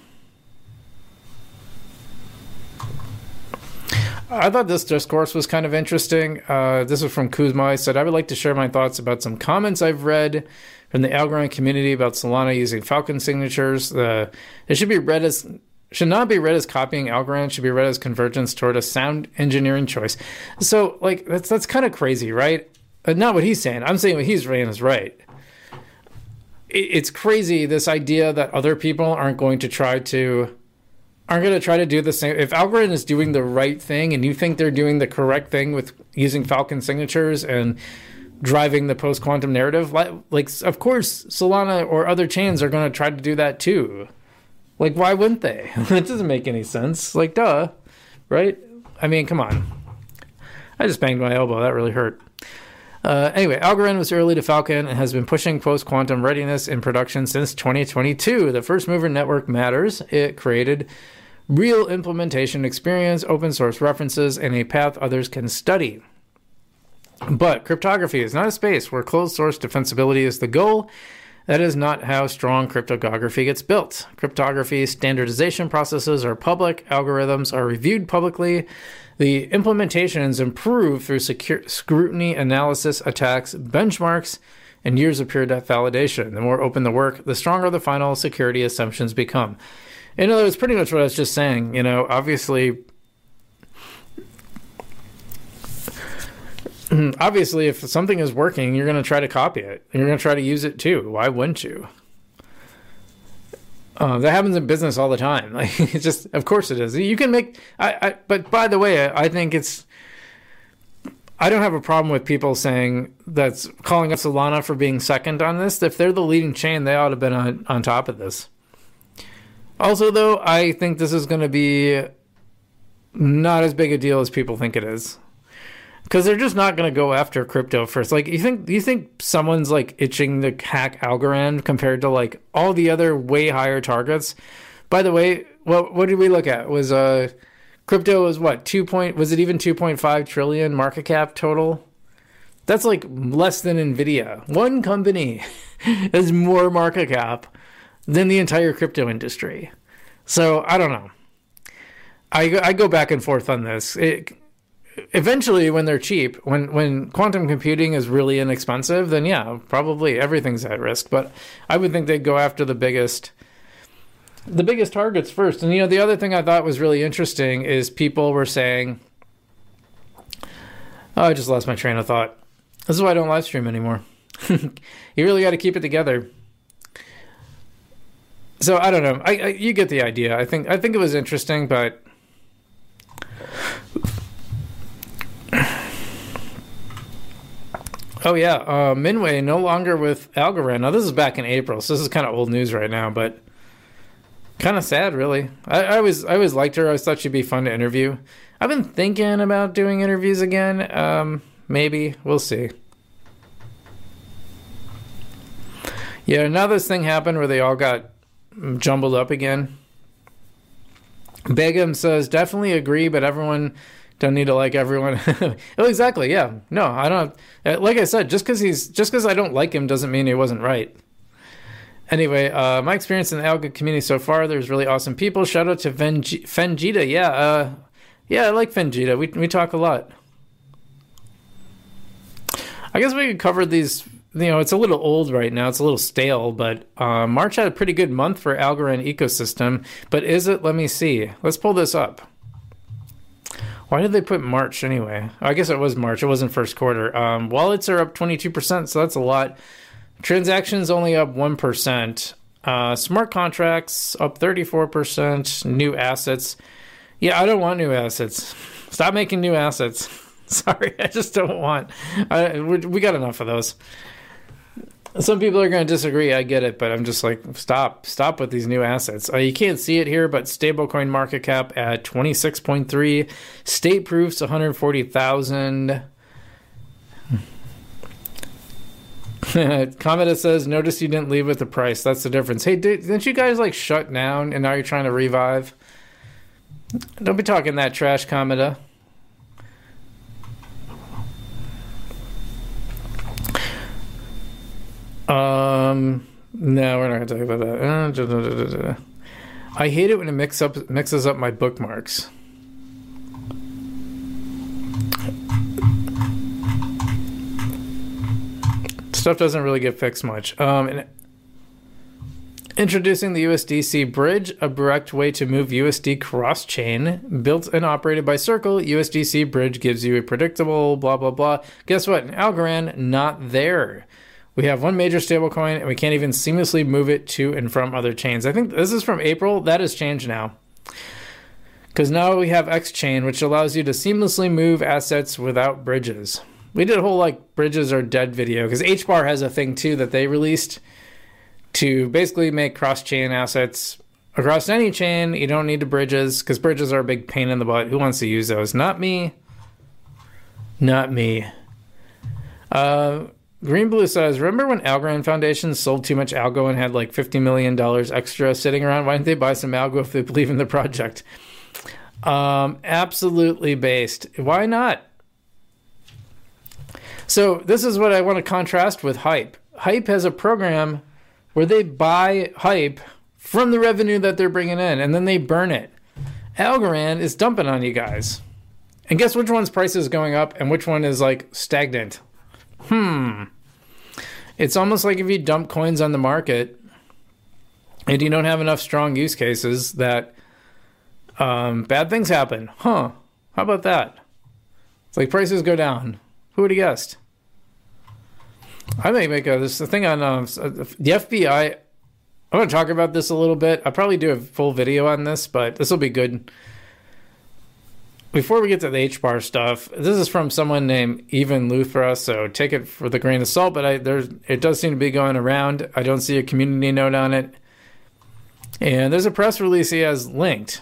I thought this discourse was kind of interesting. Uh, this is from Kuzma. He said, I would like to share my thoughts about some comments I've read from the Algorand community about Solana using Falcon signatures. Uh, it should be read as should not be read as copying Algorand. It should be read as convergence toward a sound engineering choice. So, like, that's that's kind of crazy, right? Uh, not what he's saying. I'm saying what he's saying is right. It, it's crazy, this idea that other people aren't going to try to aren't going to try to do the same. If Algorand is doing the right thing and you think they're doing the correct thing with using Falcon signatures and driving the post-quantum narrative, like, like of course Solana or other chains are going to try to do that too. Like, why wouldn't they? That doesn't make any sense. Like, duh, right? I mean, come on. I just banged my elbow. That really hurt. Uh, anyway, Algorand was early to Falcon and has been pushing post-quantum readiness in production since twenty twenty-two. The first mover network matters. It created real implementation experience, open source references, and a path others can study. But cryptography is not a space where closed source defensibility is the goal. That is not how strong cryptography gets built. Cryptography standardization processes are public. Algorithms are reviewed publicly. The implementations improve through secure scrutiny, analysis, attacks, benchmarks, and years of peer validation. The more open the work, the stronger the final security assumptions become. In other words, pretty much what I was just saying. You know, obviously, obviously, if something is working, you're going to try to copy it. You're going to try to use it too. Why wouldn't you? Uh, that happens in business all the time. Like, it's just, of course it is. You can make, I, I, but by the way, I, I think it's, I don't have a problem with people saying that's calling us Solana for being second on this. If they're the leading chain, they ought to have been on, on top of this. Also, though, I think this is going to be not as big a deal as people think it is. Because they're just not going to go after crypto first. Like, you think you think someone's, like, itching to hack Algorand compared to, like, all the other way higher targets? By the way, what what did we look at? Was uh, crypto was what, two point, was it even two point five trillion market cap total? That's, like, less than NVIDIA. One company has more market cap than the entire crypto industry. So, I don't know. I, I go back and forth on this. It... Eventually, when they're cheap, when, when quantum computing is really inexpensive, then yeah, probably everything's at risk. But I would think they'd go after the biggest, the biggest targets first. And you know, the other thing I thought was really interesting is people were saying, "Oh, I just lost my train of thought." This is why I don't live stream anymore. You really got to keep it together. So I don't know. I, I you get the idea. I think I think it was interesting, but. Oh, yeah. Uh, Minway no longer with Algorand. Now, this is back in April, so this is kind of old news right now, but kind of sad, really. I, I always I always liked her. I always thought she'd be fun to interview. I've been thinking about doing interviews again. Um, maybe. We'll see. Yeah, now this thing happened where they all got jumbled up again. Begum says, definitely agree, but everyone... Don't need to like everyone. Oh, exactly. Yeah. No, I don't. Like I said, just because he's just because I don't like him doesn't mean he wasn't right. Anyway, uh, my experience in the Algo community so far, there's really awesome people. Shout out to Feng- Fengita. Yeah. Uh, yeah, I like Fengita. We we talk a lot. I guess we could cover these. You know, it's a little old right now. It's a little stale, but uh, March had a pretty good month for Algorand ecosystem. But is it? Let me see. Let's pull this up. Why did they put March anyway? I guess it was March. It wasn't first quarter. Um, wallets are up twenty-two percent, so that's a lot. Transactions only up one percent. Uh, smart contracts up thirty-four percent. New assets. Yeah, I don't want new assets. Stop making new assets. Sorry, I just don't want. I, we, we got enough of those. Some people are going to disagree. I get it, but I'm just like, stop. Stop with these new assets. Uh, you can't see it here, but stablecoin market cap at twenty-six point three. State proofs, one hundred forty thousand. Comment says, notice you didn't leave with the price. That's the difference. Hey, did, didn't you guys like shut down and now you're trying to revive? Don't be talking that trash, Kamada. Um, no, we're not going to talk about that. I hate it when it mix up, mixes up my bookmarks. Stuff doesn't really get fixed much. Um, and introducing the U S D C Bridge, a direct way to move U S D cross-chain. Built and operated by Circle, U S D C Bridge gives you a predictable blah, blah, blah. Guess what? In Algorand, not there. We have one major stablecoin, and we can't even seamlessly move it to and from other chains. I think this is from April. That has changed now. Because now we have X-Chain, which allows you to seamlessly move assets without bridges. We did a whole, like, bridges are dead video, because H bar has a thing, too, that they released to basically make cross-chain assets across any chain. You don't need the bridges, because bridges are a big pain in the butt. Who wants to use those? Not me. Not me. Uh... Green Blue says, remember when Algorand Foundation sold too much algo and had like fifty million dollars extra sitting around? Why didn't they buy some algo if they believe in the project? Um, absolutely based. Why not? So this is what I want to contrast with Hype. Hype has a program where they buy Hype from the revenue that they're bringing in, and then they burn it. Algorand is dumping on you guys. And guess which one's price is going up and which one is like stagnant? Hmm. It's almost like if you dump coins on the market and you don't have enough strong use cases that um, bad things happen. Huh. How about that? It's like prices go down. Who would have guessed? I may make a, this a thing on um, the F B I. I'm going to talk about this a little bit. I'll probably do a full video on this, but this will be good. Before we get to the H bar stuff, this is from someone named Evan Luthra, so take it with a grain of salt, but I, there's, it does seem to be going around. I don't see a community note on it. And there's a press release he has linked.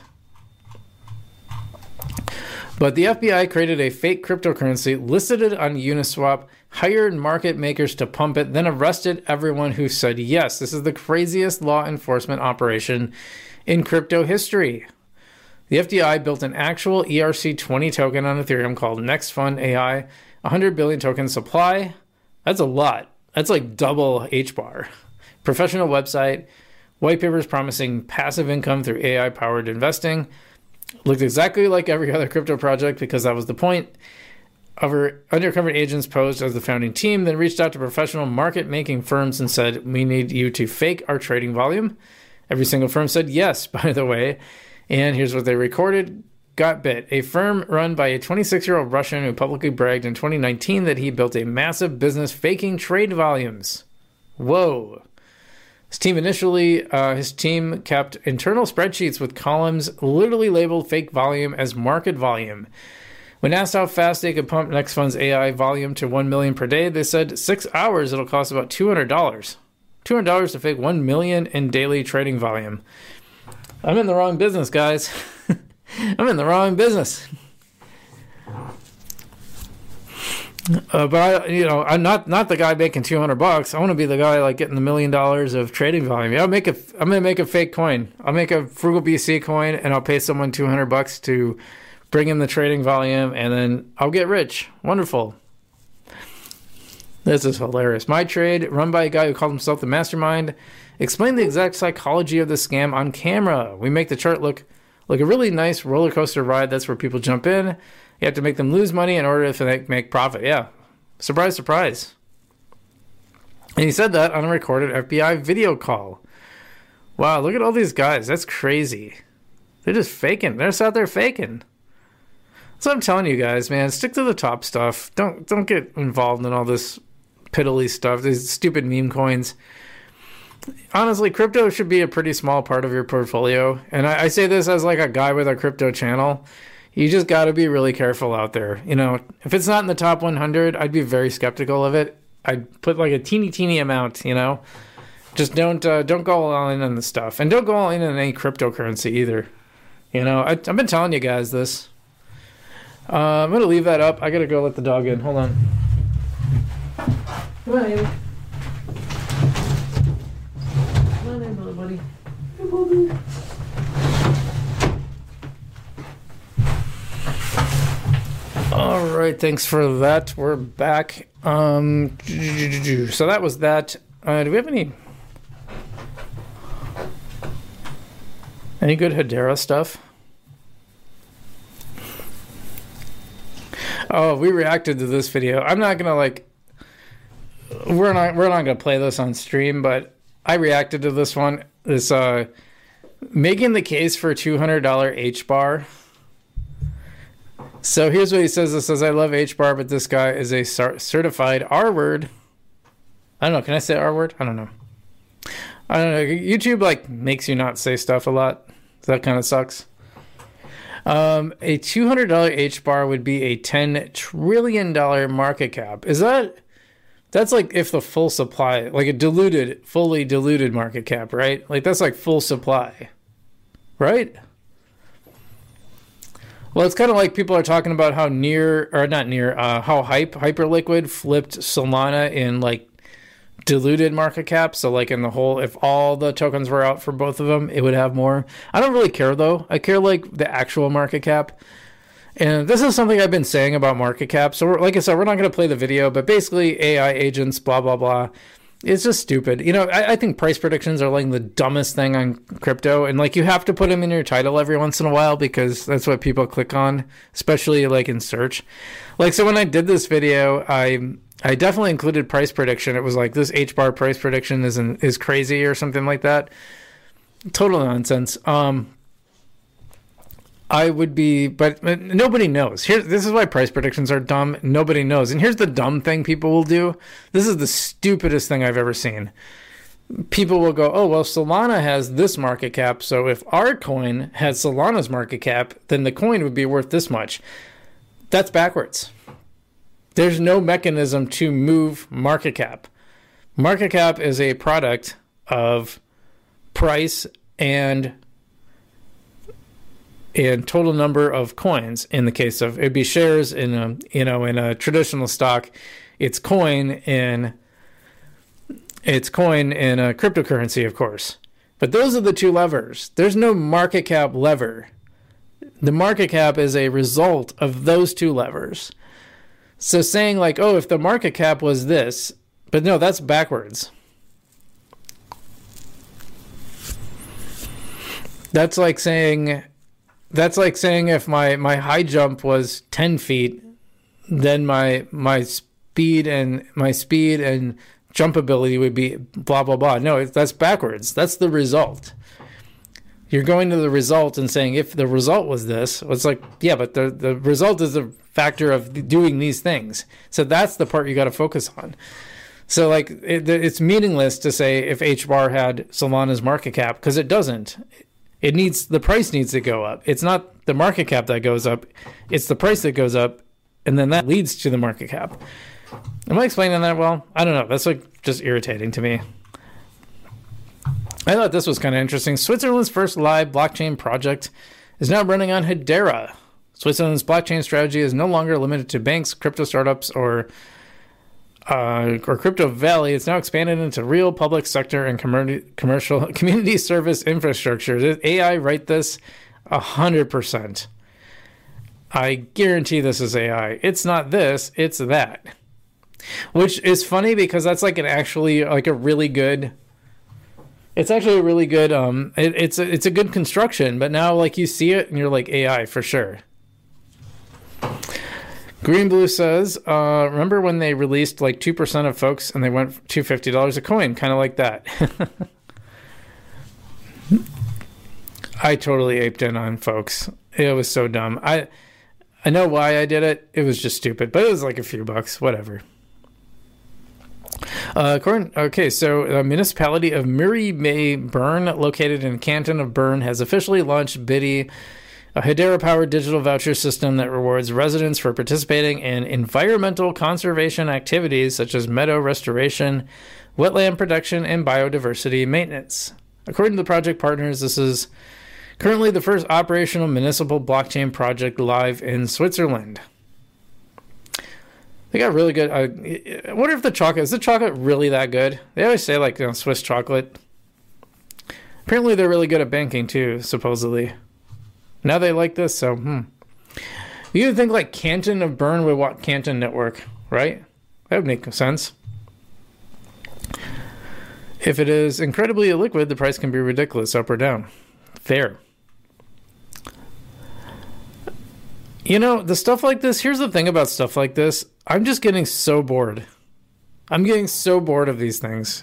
But the F B I created a fake cryptocurrency, listed it on Uniswap, hired market makers to pump it, then arrested everyone who said yes. This is the craziest law enforcement operation in crypto history. The F B I built an actual E R C twenty token on Ethereum called NextFund A I, one hundred billion token supply. That's a lot. That's like double H bar. Professional website, white papers promising passive income through A I-powered investing. Looked exactly like every other crypto project because that was the point. Our undercover agents posed as the founding team, then reached out to professional market-making firms and said, we need you to fake our trading volume. Every single firm said yes, by the way. And here's what they recorded. Gotbit, a firm run by a twenty-six-year-old Russian who publicly bragged in twenty nineteen that he built a massive business faking trade volumes. Whoa. His team initially, uh, his team kept internal spreadsheets with columns literally labeled fake volume as market volume. When asked how fast they could pump NextFund's A I volume to one million per day, they said six hours it'll cost about two hundred dollars. two hundred dollars to fake one million in daily trading volume. I'm in the wrong business, guys. I'm in the wrong business. Uh, but I, you know, I'm not not the guy making two hundred bucks. I want to be the guy like getting the million dollars of trading volume. I'll make a. I'm gonna make a fake coin. I'll make a Frugal B C coin, and I'll pay someone two hundred bucks to bring in the trading volume, and then I'll get rich. Wonderful. This is hilarious. My Trade, run by a guy who called himself the mastermind, explained the exact psychology of the scam on camera. We make the chart look like a really nice roller coaster ride. That's where people jump in. You have to make them lose money in order to make profit. Yeah. Surprise, surprise. And he said that on a recorded F B I video call. Wow, look at all these guys. That's crazy. They're just faking. They're just out there faking. So I'm telling you guys, man, stick to the top stuff. Don't don't get involved in all this piddly stuff, these stupid meme coins. Honestly, crypto should be a pretty small part of your portfolio. And I, I say this as like a guy with a crypto channel. You just got to be really careful out there. You know, if it's not in the top one hundred, I'd be very skeptical of it. I'd put like a teeny, teeny amount, you know. Just don't uh, don't go all in on the stuff. And don't go all in on any cryptocurrency either. You know, I, I've been telling you guys this. Uh, I'm going to leave that up. I got to go let the dog in. Hold on. Come on, Amy. Come on in, little buddy. Hey, Bobby. right, thanks for that. We're back. Um, so that was that. Uh, do we have any any good Hedera stuff? Oh, we reacted to this video. I'm not gonna like. We're not. We're not gonna play this on stream, but I reacted to this one. This uh, making the case for two hundred dollar H bar. So here's what he says. It says, "I love H bar, but this guy is a certified R word." I don't know. Can I say R word? I don't know. I don't know. YouTube like makes you not say stuff a lot. So that kind of sucks. Um, a two hundred dollar H bar would be a ten trillion dollar market cap. Is that, that's like if the full supply, like a diluted, fully diluted market cap, right? Like that's like full supply, right? Well, it's kind of like people are talking about how near, or not near, uh, how Hype, Hyperliquid flipped Solana in like diluted market cap. So like in the whole, if all the tokens were out for both of them, it would have more. I don't really care though. I care like the actual market cap. And this is something I've been saying about market cap. So we're, like I said, we're not going to play the video, but basically A I agents, blah, blah, blah. It's just stupid. You know, I, I think price predictions are like the dumbest thing on crypto. And like you have to put them in your title every once in a while because that's what people click on, especially like in search. Like, so when I did this video, I I definitely included price prediction. It was like this H bar price prediction is an, is crazy or something like that. Total nonsense. Um, I would be, but nobody knows. Here, this is why price predictions are dumb. Nobody knows. And here's the dumb thing people will do. This is the stupidest thing I've ever seen. People will go, oh, well, Solana has this market cap. So if our coin has Solana's market cap, then the coin would be worth this much. That's backwards. There's no mechanism to move market cap. Market cap is a product of price and and total number of coins. In the case of, it'd be shares in a, you know, in a traditional stock, it's coin in it's coin in a cryptocurrency, of course. But those are the two levers. There's no market cap lever. The market cap is a result of those two levers. So saying like, oh, if the market cap was this, but no, that's backwards. That's like saying, that's like saying if my, my high jump was ten feet, then my my speed and my speed and jump ability would be blah, blah, blah. No, that's backwards. That's the result. You're going to the result and saying, if the result was this, it's like, yeah, but the, the result is a factor of doing these things. So that's the part you got to focus on. So like, it, it's meaningless to say if H bar had Solana's market cap, because it doesn't. It needs, the price needs to go up. It's not the market cap that goes up. It's the price that goes up. And then that leads to the market cap. Am I explaining that well? I don't know. That's like just irritating to me. I thought this was kind of interesting. Switzerland's first live blockchain project is now running on Hedera. Switzerland's blockchain strategy is no longer limited to banks, crypto startups, or uh, or Crypto Valley. It's now expanded into real public sector and commer- commercial community service infrastructure. Did A I write this? A hundred percent. I guarantee this is A I. It's not this, it's that. Which is funny because that's like an actually like a really good. It's actually a really good. Um, it, it's a, it's a good construction, but now like you see it and you're like A I for sure. Green Blue says, uh, remember when they released like two percent of folks and they went to two hundred fifty dollars a coin, kind of like that. I totally aped in on folks. It was so dumb. I I know why I did it. It was just stupid, but it was like a few bucks, whatever. Uh, okay, so the municipality of Murray May Bern, located in Canton of Bern, has officially launched Biddy, a Hedera-powered digital voucher system that rewards residents for participating in environmental conservation activities such as meadow restoration, wetland protection, and biodiversity maintenance. According to the project partners, this is currently the first operational municipal blockchain project live in Switzerland. They got really good. Uh, I wonder if the chocolate, is the chocolate really that good? They always say like, you know, Swiss chocolate. Apparently they're really good at banking too, supposedly. Now they like this, so hmm. You would think like Canton of Bern would want Canton Network, right? That would make sense. If it is incredibly illiquid, the price can be ridiculous, up or down. Fair. You know, the stuff like this, here's the thing about stuff like this. I'm just getting so bored. I'm getting so bored of these things.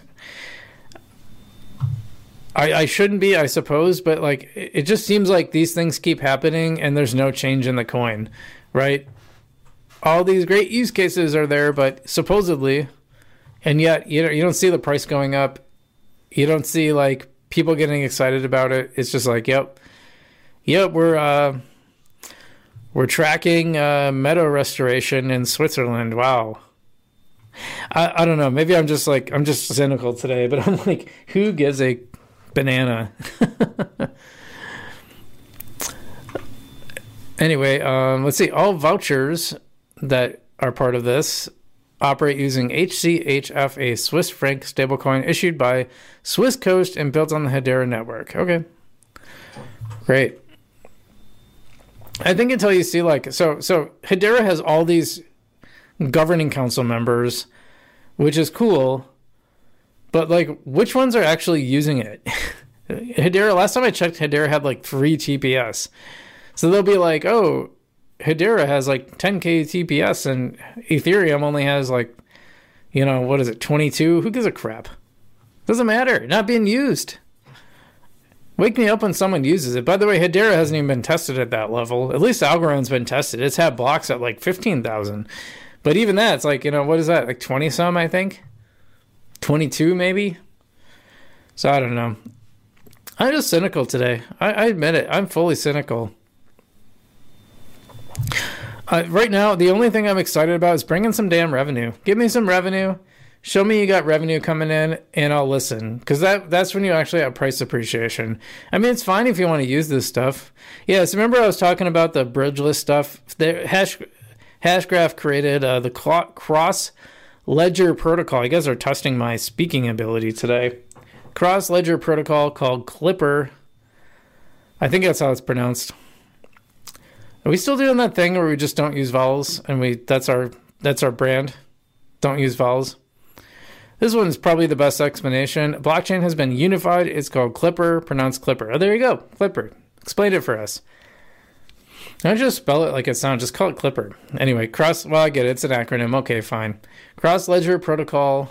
I, I shouldn't be, I suppose, but like it just seems like these things keep happening and there's no change in the coin, right? All these great use cases are there, but supposedly, and yet you know, you don't see the price going up. You don't see like people getting excited about it. It's just like, yep, yep, we're uh, we're tracking uh, meadow restoration in Switzerland. Wow. I, I don't know. Maybe I'm just like I'm just cynical today, but I'm like, who gives a banana? Anyway, um, let's see. All vouchers that are part of this operate using H C H F, a Swiss franc stablecoin issued by Swissquote and built on the Hedera network. Okay, great. I think until you see like so, so Hedera has all these governing council members, which is cool, but like, which ones are actually using it? Hedera. Last time I checked, Hedera had like three T P S. So they'll be like, oh, Hedera has like ten K T P S and Ethereum only has like, you know, what is it, twenty-two? Who gives a crap? Doesn't matter. Not being used. Wake me up when someone uses it. By the way, Hedera hasn't even been tested at that level. At least Algorand's been tested. It's had blocks at like fifteen thousand. But even that, it's like, you know, what is that? Like twenty some, I think? twenty-two maybe? So I don't know. I'm just cynical today. I, I admit it. I'm fully cynical. Uh, right now, the only thing I'm excited about is bringing some damn revenue. Give me some revenue. Show me you got revenue coming in, and I'll listen. Because that, that's when you actually have price appreciation. I mean, it's fine if you want to use this stuff. Yeah, so remember I was talking about the bridgeless stuff? The Hash, Hashgraph created uh, the Cross Ledger protocol. You guys are testing my speaking ability today. Cross Ledger protocol called Clipper. I think that's how it's pronounced. Are we still doing that thing where we just don't use vowels and we that's our that's our brand? Don't use vowels. This one is probably the best explanation. Blockchain has been unified. It's called Clipper, pronounced Clipper. Oh, there you go. Clipper. Explain it for us. Don't just spell it like it sounds. Just call it Clipper. Anyway, cross. Well, I get it. It's an acronym. Okay, fine. Cross Ledger Protocol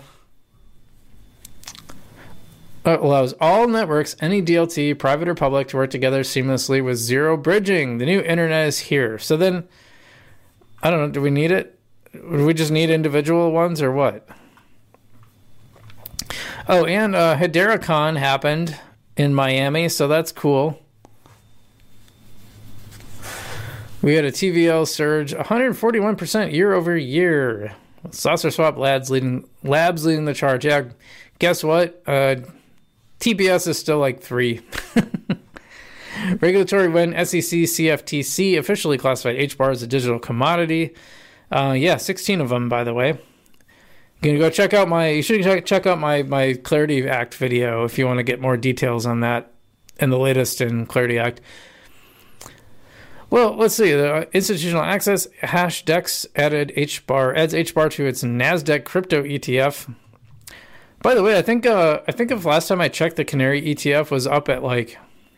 allows all networks, any D L T, private or public, to work together seamlessly with zero bridging. The new internet is here. So then, I don't know, do we need it? Do we just need individual ones or what? Oh, and uh, HederaCon happened in Miami, so that's cool. We had a T V L surge, one hundred forty-one percent year over year. Saucer Swap Labs leading, labs leading the charge. Yeah, guess what? Uh, T P S is still like three. Regulatory win. S E C C F T C officially classified H bar as a digital commodity. Uh, yeah, sixteen of them, by the way. You can go check out my. You should check, check out my my Clarity Act video if you want to get more details on that and the latest in Clarity Act. Well, let's see. The institutional access Hashdex added H bar adds H bar to its Nasdaq crypto E T F. By the way, I think uh, I think if last time I checked, the Canary E T F was up at like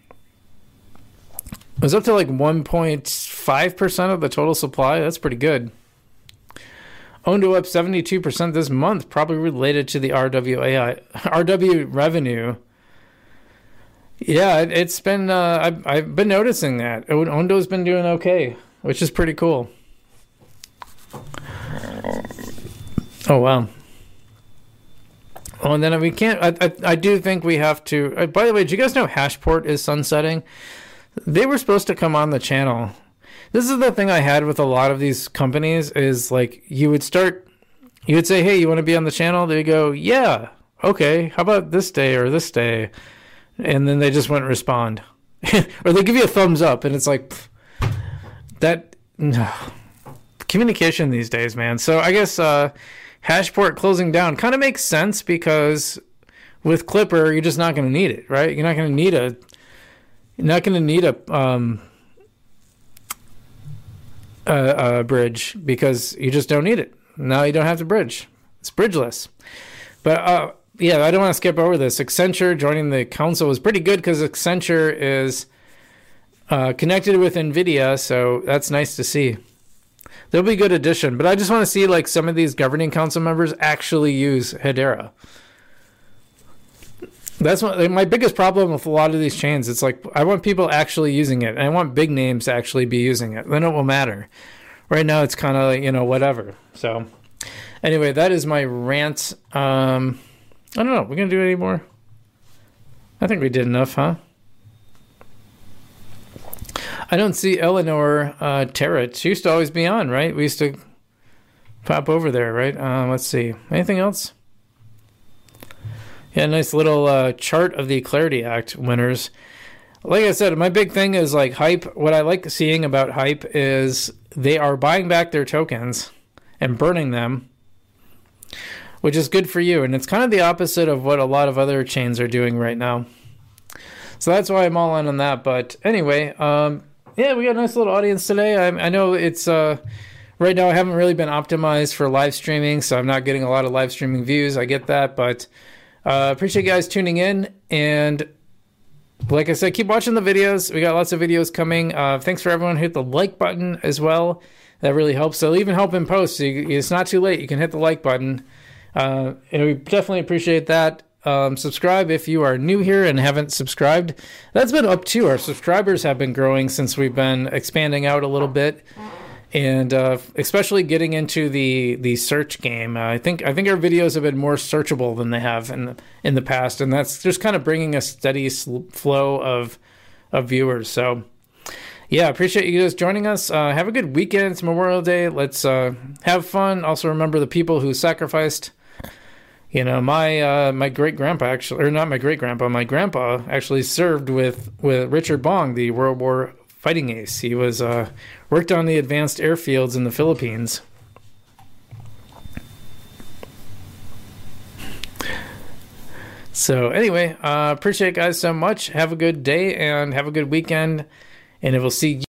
it was up to like one point five percent of the total supply. That's pretty good. Ondo up seventy-two percent this month, probably related to the R W A I R W revenue. Yeah, it, it's been uh, I've I've been noticing that Ondo's been doing okay, which is pretty cool. Oh wow. Oh, and then we can't. I, I I do think we have to. Uh, by the way, do you guys know Hashport is sunsetting? They were supposed to come on the channel. This is the thing I had with a lot of these companies is like you would start, you would say, "Hey, you want to be on the channel?" They go, "Yeah, okay. How about this day or this day?" And then they just wouldn't respond, or they give you a thumbs up, and it's like pff, that. No. Communication these days, man. So I guess. Uh, Hashport closing down kind of makes sense because with Clipper, you're just not going to need it, right? You're not going to need a, you're not going to need a, um, uh, uh, bridge because you just don't need it. Now you don't have to bridge. It's bridgeless. But uh, yeah, I don't want to skip over this. Accenture joining the council was pretty good because Accenture is uh, connected with NVIDIA, so that's nice to see. They'll be a good addition. But I just want to see like some of these governing council members actually use Hedera. That's my, my biggest problem with a lot of these chains. It's like I want people actually using it, and I want big names to actually be using it. Then it will matter. Right now, it's kind of like, you know, whatever. So, anyway, that is my rant. Um, I don't know. We're gonna do any more? I think we did enough, huh? I don't see Eleanor uh, Terrett. She used to always be on, right? We used to pop over there, right? Uh, let's see. Anything else? Yeah, nice little uh, chart of the Clarity Act winners. Like I said, my big thing is like Hype. What I like seeing about Hype is they are buying back their tokens and burning them, which is good for you. And it's kind of the opposite of what a lot of other chains are doing right now. So that's why I'm all in on that. But anyway, um, yeah, we got a nice little audience today. I, I know it's... Uh, right now I haven't really been optimized for live streaming, so I'm not getting a lot of live streaming views. I get that, but... Uh, appreciate you guys tuning in, and like I said, keep watching the videos. We got lots of videos coming. Uh, thanks for everyone who hit the like button as well. That really helps. It'll even help in post. So you, it's not too late. You can hit the like button, uh, and we definitely appreciate that. Um, subscribe if you are new here and haven't subscribed. That's been up too. Our subscribers have been growing since we've been expanding out a little bit. And uh, especially getting into the, the search game, uh, I think I think our videos have been more searchable than they have in the, in the past, and that's just kind of bringing a steady sl- flow of of viewers. So, yeah, appreciate you guys joining us. Uh, have a good weekend. It's Memorial Day. Let's uh, have fun. Also, remember the people who sacrificed. You know, my uh, my great grandpa actually, or not my great grandpa, my grandpa actually served with with Richard Bong, the World War fighting ace. He was uh, worked on the advanced airfields in the Philippines. So anyway, uh, appreciate it guys so much. Have a good day and have a good weekend, and it will see you